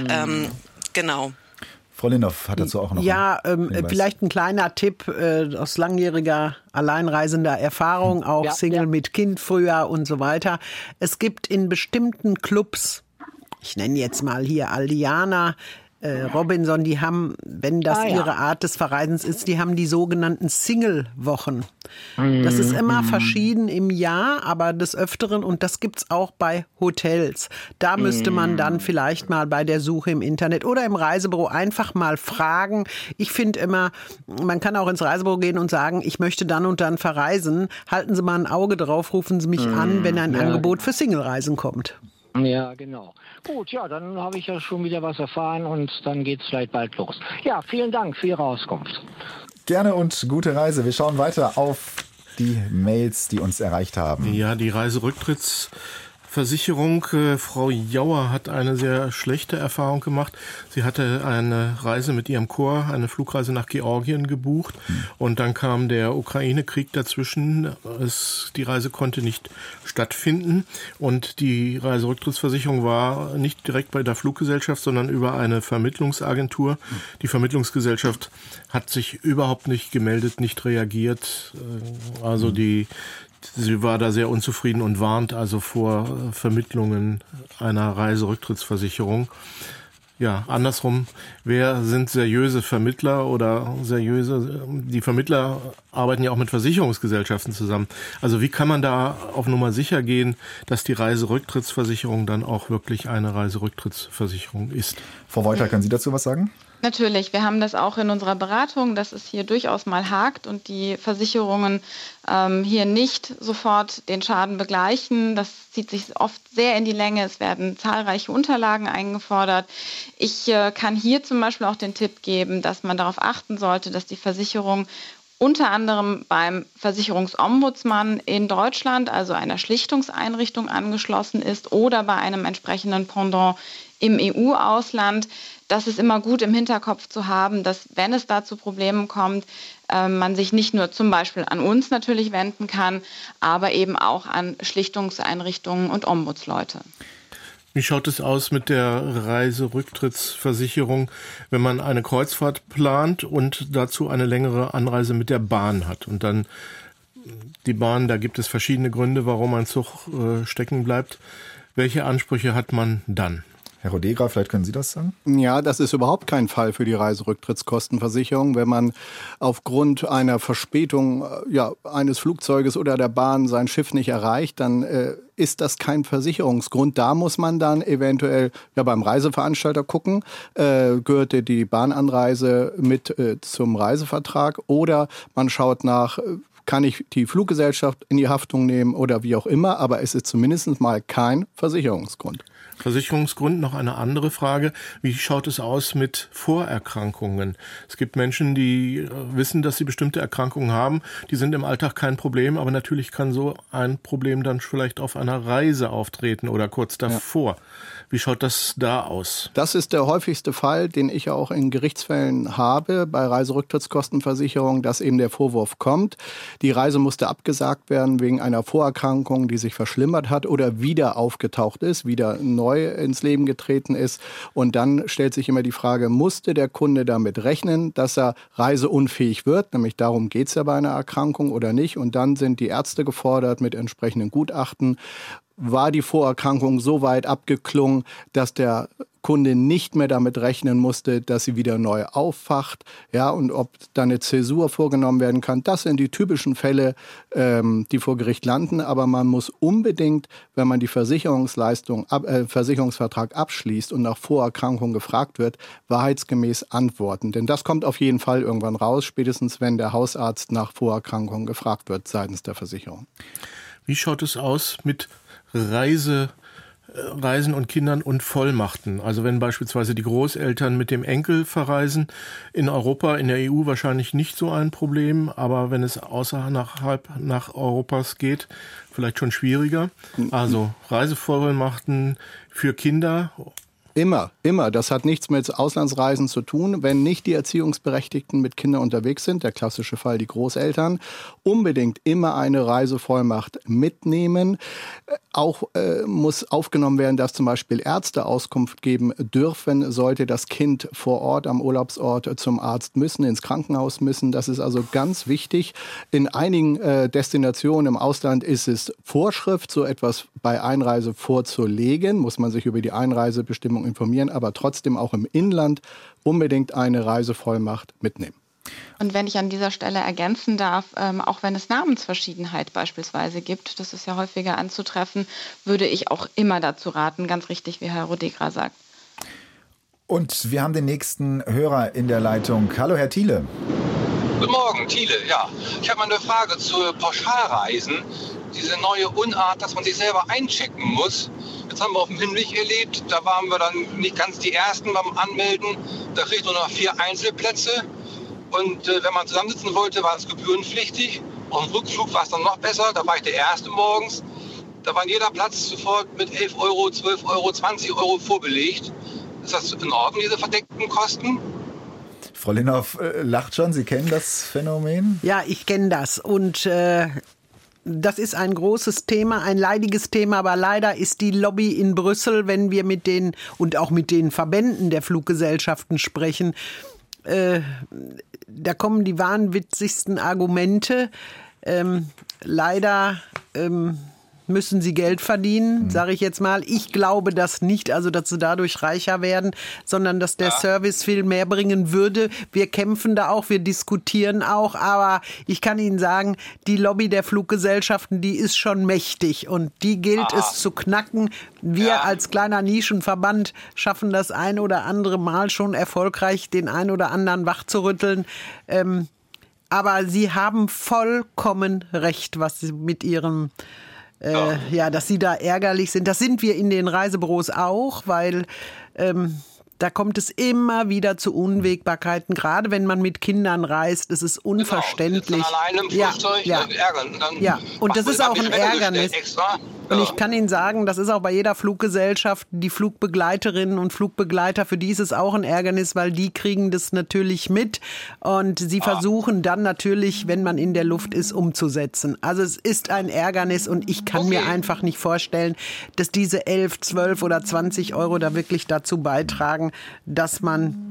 Genau. Frau Lindhoff hat dazu auch noch vielleicht ein kleiner Tipp aus langjähriger alleinreisender Erfahrung, auch Single mit Kind früher und so weiter. Es gibt in bestimmten Clubs, ich nenne jetzt mal hier Aldiana, Robinson, die haben, wenn das ihre Art des Verreisens ist, die haben die sogenannten Single-Wochen. Das ist immer verschieden im Jahr, aber des Öfteren, und das gibt's auch bei Hotels. Da müsste man dann vielleicht mal bei der Suche im Internet oder im Reisebüro einfach mal fragen. Ich finde immer, man kann auch ins Reisebüro gehen und sagen, ich möchte dann und dann verreisen. Halten Sie mal ein Auge drauf, rufen Sie mich an, wenn ein Angebot für Single-Reisen kommt. Ja, genau. Gut, ja, dann habe ich ja schon wieder was erfahren und dann geht es vielleicht bald los. Ja, vielen Dank für Ihre Auskunft. Gerne und gute Reise. Wir schauen weiter auf die Mails, die uns erreicht haben. Ja, die Reiserücktrittsversicherung. Frau Jauer hat eine sehr schlechte Erfahrung gemacht. Sie hatte eine Reise mit ihrem Chor, eine Flugreise nach Georgien gebucht. Und dann kam der Ukraine-Krieg dazwischen. Die Reise konnte nicht stattfinden. Und die Reiserücktrittsversicherung war nicht direkt bei der Fluggesellschaft, sondern über eine Vermittlungsagentur. Die Vermittlungsgesellschaft hat sich überhaupt nicht gemeldet, nicht reagiert. Also sie war da sehr unzufrieden und warnt also vor Vermittlungen einer Reiserücktrittsversicherung. Ja, andersrum, wer sind seriöse Vermittler oder die Vermittler arbeiten ja auch mit Versicherungsgesellschaften zusammen. Also wie kann man da auf Nummer sicher gehen, dass die Reiserücktrittsversicherung dann auch wirklich eine Reiserücktrittsversicherung ist? Frau Wolter, können Sie dazu was sagen? Natürlich, wir haben das auch in unserer Beratung, dass es hier durchaus mal hakt und die Versicherungen hier nicht sofort den Schaden begleichen. Das zieht sich oft sehr in die Länge. Es werden zahlreiche Unterlagen eingefordert. Ich kann hier zum Beispiel auch den Tipp geben, dass man darauf achten sollte, dass die Versicherung unter anderem beim Versicherungsombudsmann in Deutschland, also einer Schlichtungseinrichtung, angeschlossen ist oder bei einem entsprechenden Pendant im EU-Ausland. Das ist immer gut im Hinterkopf zu haben, dass, wenn es da zu Problemen kommt, man sich nicht nur zum Beispiel an uns natürlich wenden kann, aber eben auch an Schlichtungseinrichtungen und Ombudsleute. Wie schaut es aus mit der Reiserücktrittsversicherung, wenn man eine Kreuzfahrt plant und dazu eine längere Anreise mit der Bahn hat? Und dann die Bahn, da gibt es verschiedene Gründe, warum ein Zug stecken bleibt. Welche Ansprüche hat man dann? Herr Rodegra, vielleicht können Sie das sagen? Ja, das ist überhaupt kein Fall für die Reiserücktrittskostenversicherung. Wenn man aufgrund einer Verspätung eines Flugzeuges oder der Bahn sein Schiff nicht erreicht, dann ist das kein Versicherungsgrund. Da muss man dann eventuell beim Reiseveranstalter gucken, gehörte die Bahnanreise mit zum Reisevertrag, oder man schaut nach, kann ich die Fluggesellschaft in die Haftung nehmen oder wie auch immer, aber es ist zumindest mal kein Versicherungsgrund. Versicherungsgrund, noch eine andere Frage. Wie schaut es aus mit Vorerkrankungen? Es gibt Menschen, die wissen, dass sie bestimmte Erkrankungen haben. Die sind im Alltag kein Problem, aber natürlich kann so ein Problem dann vielleicht auf einer Reise auftreten oder kurz davor. Ja. Wie schaut das da aus? Das ist der häufigste Fall, den ich auch in Gerichtsfällen habe bei Reiserücktrittskostenversicherung, dass eben der Vorwurf kommt. Die Reise musste abgesagt werden wegen einer Vorerkrankung, die sich verschlimmert hat oder wieder aufgetaucht ist, wieder neu ins Leben getreten ist. Und dann stellt sich immer die Frage, musste der Kunde damit rechnen, dass er reiseunfähig wird? Nämlich darum geht es ja bei einer Erkrankung oder nicht. Und dann sind die Ärzte gefordert mit entsprechenden Gutachten. War die Vorerkrankung so weit abgeklungen, dass der Kunde nicht mehr damit rechnen musste, dass sie wieder neu aufwacht, und ob dann eine Zäsur vorgenommen werden kann. Das sind die typischen Fälle, die vor Gericht landen. Aber man muss unbedingt, wenn man die Versicherungsvertrag abschließt und nach Vorerkrankung gefragt wird, wahrheitsgemäß antworten. Denn das kommt auf jeden Fall irgendwann raus, spätestens wenn der Hausarzt nach Vorerkrankung gefragt wird seitens der Versicherung. Wie schaut es aus mit Reisen und Kindern und Vollmachten? Also wenn beispielsweise die Großeltern mit dem Enkel verreisen, in Europa, in der EU wahrscheinlich nicht so ein Problem, aber wenn es außerhalb nach Europas geht, vielleicht schon schwieriger. Also Reisevollmachten für Kinder. Immer. Das hat nichts mit Auslandsreisen zu tun. Wenn nicht die Erziehungsberechtigten mit Kindern unterwegs sind, der klassische Fall die Großeltern, unbedingt immer eine Reisevollmacht mitnehmen. Auch muss aufgenommen werden, dass zum Beispiel Ärzte Auskunft geben dürfen, sollte das Kind vor Ort am Urlaubsort zum Arzt müssen, ins Krankenhaus müssen. Das ist also ganz wichtig. In einigen Destinationen im Ausland ist es Vorschrift, so etwas bei Einreise vorzulegen. Muss man sich über die Einreisebestimmung informieren, aber trotzdem auch im Inland unbedingt eine Reisevollmacht mitnehmen. Und wenn ich an dieser Stelle ergänzen darf, auch wenn es Namensverschiedenheit beispielsweise gibt, das ist ja häufiger anzutreffen, würde ich auch immer dazu raten, ganz richtig, wie Herr Rodegra sagt. Und wir haben den nächsten Hörer in der Leitung. Hallo, Herr Thiele. Guten Morgen, Thiele. Ja, ich habe mal eine Frage zu Pauschalreisen. Diese neue Unart, dass man sich selber einchecken muss. Jetzt haben wir auf dem Hinweg erlebt, da waren wir dann nicht ganz die Ersten beim Anmelden. Da kriegt man noch 4 Einzelplätze. Und wenn man zusammensitzen wollte, war es gebührenpflichtig. Auf dem Rückflug war es dann noch besser. Da war ich der Erste morgens. Da war jeder Platz sofort mit 11 Euro, 12 Euro, 20 Euro vorbelegt. Ist das in Ordnung, diese verdeckten Kosten? Frau Linhoff lacht schon. Sie kennen das Phänomen? Ja, ich kenne das. Und das ist ein großes Thema, ein leidiges Thema, aber leider ist die Lobby in Brüssel, wenn wir mit den und auch mit den Verbänden der Fluggesellschaften sprechen, da kommen die wahnwitzigsten Argumente. Leider müssen sie Geld verdienen, sage ich jetzt mal. Ich glaube das nicht, also dass sie dadurch reicher werden, sondern dass der Service viel mehr bringen würde. Wir kämpfen da auch, wir diskutieren auch, aber ich kann Ihnen sagen, die Lobby der Fluggesellschaften, die ist schon mächtig und die gilt es zu knacken. Wir als kleiner Nischenverband schaffen das ein oder andere Mal schon erfolgreich, den ein oder anderen wachzurütteln. Aber Sie haben vollkommen recht, was Sie mit Ihrem, dass Sie da ärgerlich sind. Das sind wir in den Reisebüros auch, weil da kommt es immer wieder zu Unwägbarkeiten. Gerade wenn man mit Kindern reist, ist es unverständlich. Genau, alleine im Flugzeug ärgern. Und das ist auch ein Ärgernis. Und ich kann Ihnen sagen, das ist auch bei jeder Fluggesellschaft, die Flugbegleiterinnen und Flugbegleiter, für die ist es auch ein Ärgernis, weil die kriegen das natürlich mit und sie versuchen dann natürlich, wenn man in der Luft ist, umzusetzen. Also es ist ein Ärgernis und ich kann mir einfach nicht vorstellen, dass diese 11, 12 oder 20 Euro da wirklich dazu beitragen, dass man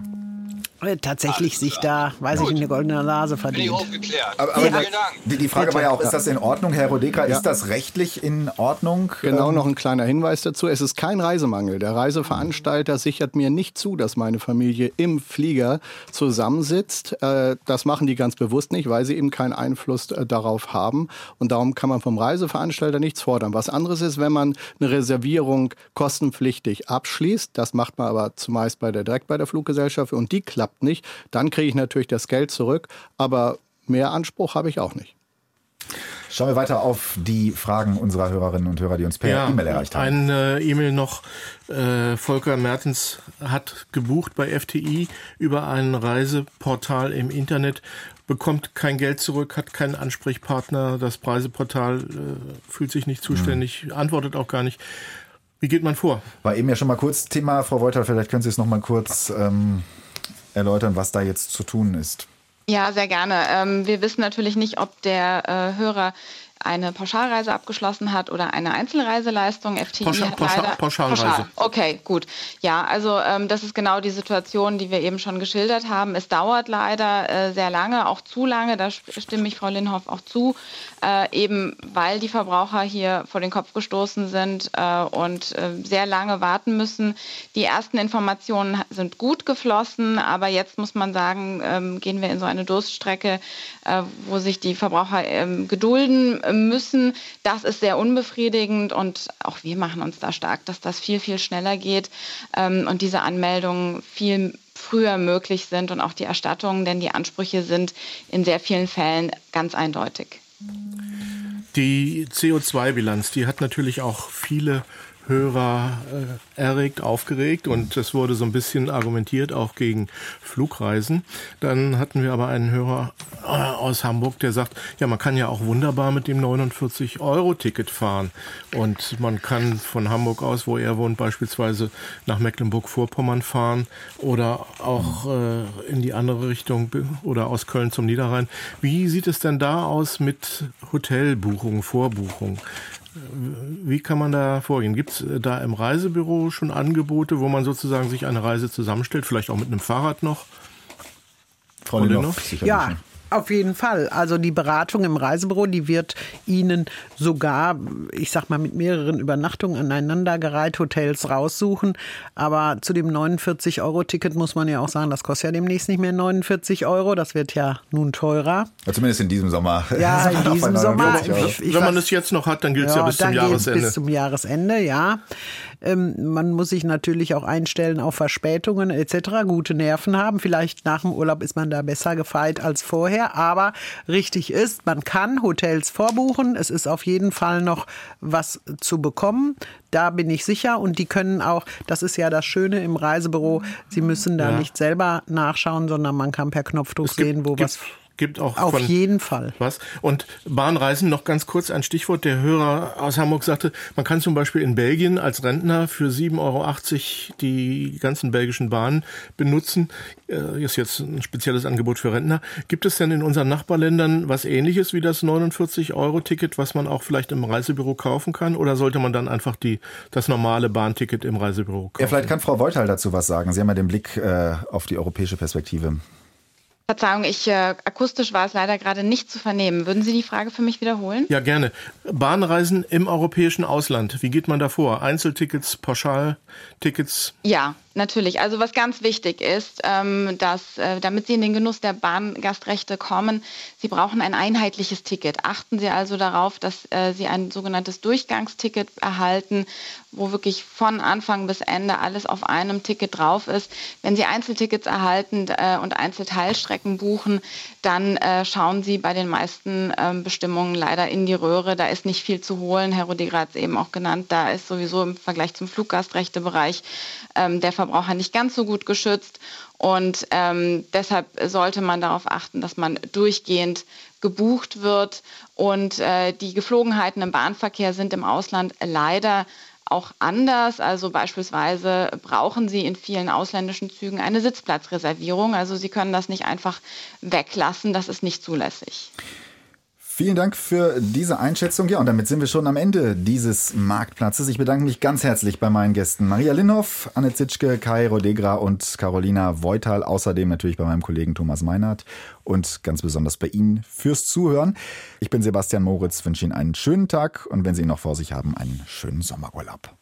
tatsächlich sich da, eine goldene Nase verdient. Bin ich aufgeklärt. Aber die Frage war ja auch, ist das in Ordnung, Herr Rodeka? Ist das rechtlich in Ordnung? Genau, noch ein kleiner Hinweis dazu. Es ist kein Reisemangel. Der Reiseveranstalter sichert mir nicht zu, dass meine Familie im Flieger zusammensitzt. Das machen die ganz bewusst nicht, weil sie eben keinen Einfluss darauf haben. Und darum kann man vom Reiseveranstalter nichts fordern. Was anderes ist, wenn man eine Reservierung kostenpflichtig abschließt. Das macht man aber zumeist direkt bei der Fluggesellschaft und die klappt nicht, dann kriege ich natürlich das Geld zurück, aber mehr Anspruch habe ich auch nicht. Schauen wir weiter auf die Fragen unserer Hörerinnen und Hörer, die uns per E-Mail erreicht haben. Eine E-Mail noch. Volker Mertens hat gebucht bei FTI über ein Reiseportal im Internet, bekommt kein Geld zurück, hat keinen Ansprechpartner. Das Reiseportal fühlt sich nicht zuständig, antwortet auch gar nicht. Wie geht man vor? War eben ja schon mal kurz Thema, Frau Voital, vielleicht können Sie es noch mal kurz erläutern, was da jetzt zu tun ist. Ja, sehr gerne. Wir wissen natürlich nicht, ob der Hörer eine Pauschalreise abgeschlossen hat oder eine Einzelreiseleistung. FTI hat leider Pauschalreise. Okay, gut. Ja, also das ist genau die Situation, die wir eben schon geschildert haben. Es dauert leider sehr lange, auch zu lange, da stimme ich Frau Linhoff auch zu, eben weil die Verbraucher hier vor den Kopf gestoßen sind und sehr lange warten müssen. Die ersten Informationen sind gut geflossen, aber jetzt muss man sagen, gehen wir in so eine Durststrecke, wo sich die Verbraucher gedulden müssen. Das ist sehr unbefriedigend und auch wir machen uns da stark, dass das viel, viel schneller geht und diese Anmeldungen viel früher möglich sind und auch die Erstattungen, denn die Ansprüche sind in sehr vielen Fällen ganz eindeutig. Die CO2-Bilanz, die hat natürlich auch viele Hörer erregt, aufgeregt und es wurde so ein bisschen argumentiert auch gegen Flugreisen. Dann hatten wir aber einen Hörer aus Hamburg, der sagt, ja, man kann ja auch wunderbar mit dem 49-Euro-Ticket fahren und man kann von Hamburg aus, wo er wohnt, beispielsweise nach Mecklenburg-Vorpommern fahren oder auch in die andere Richtung oder aus Köln zum Niederrhein. Wie sieht es denn da aus mit Hotelbuchung, Vorbuchung? Wie kann man da vorgehen? Gibt es da im Reisebüro schon Angebote, wo man sozusagen sich eine Reise zusammenstellt, vielleicht auch mit einem Fahrrad noch? Frau Linhoff, sicherlich. Ja, auf jeden Fall. Also die Beratung im Reisebüro, die wird Ihnen sogar, ich sag mal, mit mehreren Übernachtungen aneinandergereiht Hotels raussuchen. Aber zu dem 49-Euro-Ticket muss man ja auch sagen, das kostet ja demnächst nicht mehr 49 Euro. Das wird ja nun teurer. Ja, zumindest in diesem Sommer. Ja, in diesem Sommer. Wenn man es jetzt noch hat, dann gilt es ja bis zum Jahresende. Bis zum Jahresende, ja. Man muss sich natürlich auch einstellen auf Verspätungen etc. Gute Nerven haben. Vielleicht nach dem Urlaub ist man da besser gefeit als vorher. Aber richtig ist, man kann Hotels vorbuchen. Es ist auf jeden Fall noch was zu bekommen. Da bin ich sicher. Und die können auch, das ist ja das Schöne im Reisebüro, Sie müssen da nicht selber nachschauen, sondern man kann per Knopfdruck sehen, wo was... Gibt auch auf jeden Fall. Was? Und Bahnreisen, noch ganz kurz ein Stichwort. Der Hörer aus Hamburg sagte, man kann zum Beispiel in Belgien als Rentner für 7,80 Euro die ganzen belgischen Bahnen benutzen. Ist jetzt ein spezielles Angebot für Rentner. Gibt es denn in unseren Nachbarländern was Ähnliches wie das 49-Euro-Ticket, was man auch vielleicht im Reisebüro kaufen kann? Oder sollte man dann einfach das normale Bahnticket im Reisebüro kaufen? Ja, vielleicht kann Frau Voital dazu was sagen. Sie haben ja den Blick auf die europäische Perspektive. Verzeihung, akustisch war es leider gerade nicht zu vernehmen. Würden Sie die Frage für mich wiederholen? Ja, gerne. Bahnreisen im europäischen Ausland. Wie geht man da vor? Einzeltickets, Pauschaltickets? Ja, natürlich. Also was ganz wichtig ist, dass damit Sie in den Genuss der Bahngastrechte kommen, Sie brauchen ein einheitliches Ticket. Achten Sie also darauf, dass Sie ein sogenanntes Durchgangsticket erhalten, wo wirklich von Anfang bis Ende alles auf einem Ticket drauf ist. Wenn Sie Einzeltickets erhalten und Einzelteilstrecken buchen, dann schauen Sie bei den meisten Bestimmungen leider in die Röhre. Da ist nicht viel zu holen. Herr Rodegra hat es eben auch genannt. Da ist sowieso im Vergleich zum Fluggastrechtebereich der Verbraucher nicht ganz so gut geschützt. Und deshalb sollte man darauf achten, dass man durchgehend gebucht wird. Und die Geflogenheiten im Bahnverkehr sind im Ausland leider auch anders. Also beispielsweise brauchen Sie in vielen ausländischen Zügen eine Sitzplatzreservierung. Also Sie können das nicht einfach weglassen. Das ist nicht zulässig. Vielen Dank für diese Einschätzung. Ja, und damit sind wir schon am Ende dieses Marktplatzes. Ich bedanke mich ganz herzlich bei meinen Gästen Maria Linhoff, Anne Zitschke, Kai Rodegra und Carolina Voital. Außerdem natürlich bei meinem Kollegen Thomas Meinert und ganz besonders bei Ihnen fürs Zuhören. Ich bin Sebastian Moritz, wünsche Ihnen einen schönen Tag und wenn Sie ihn noch vor sich haben, einen schönen Sommerurlaub.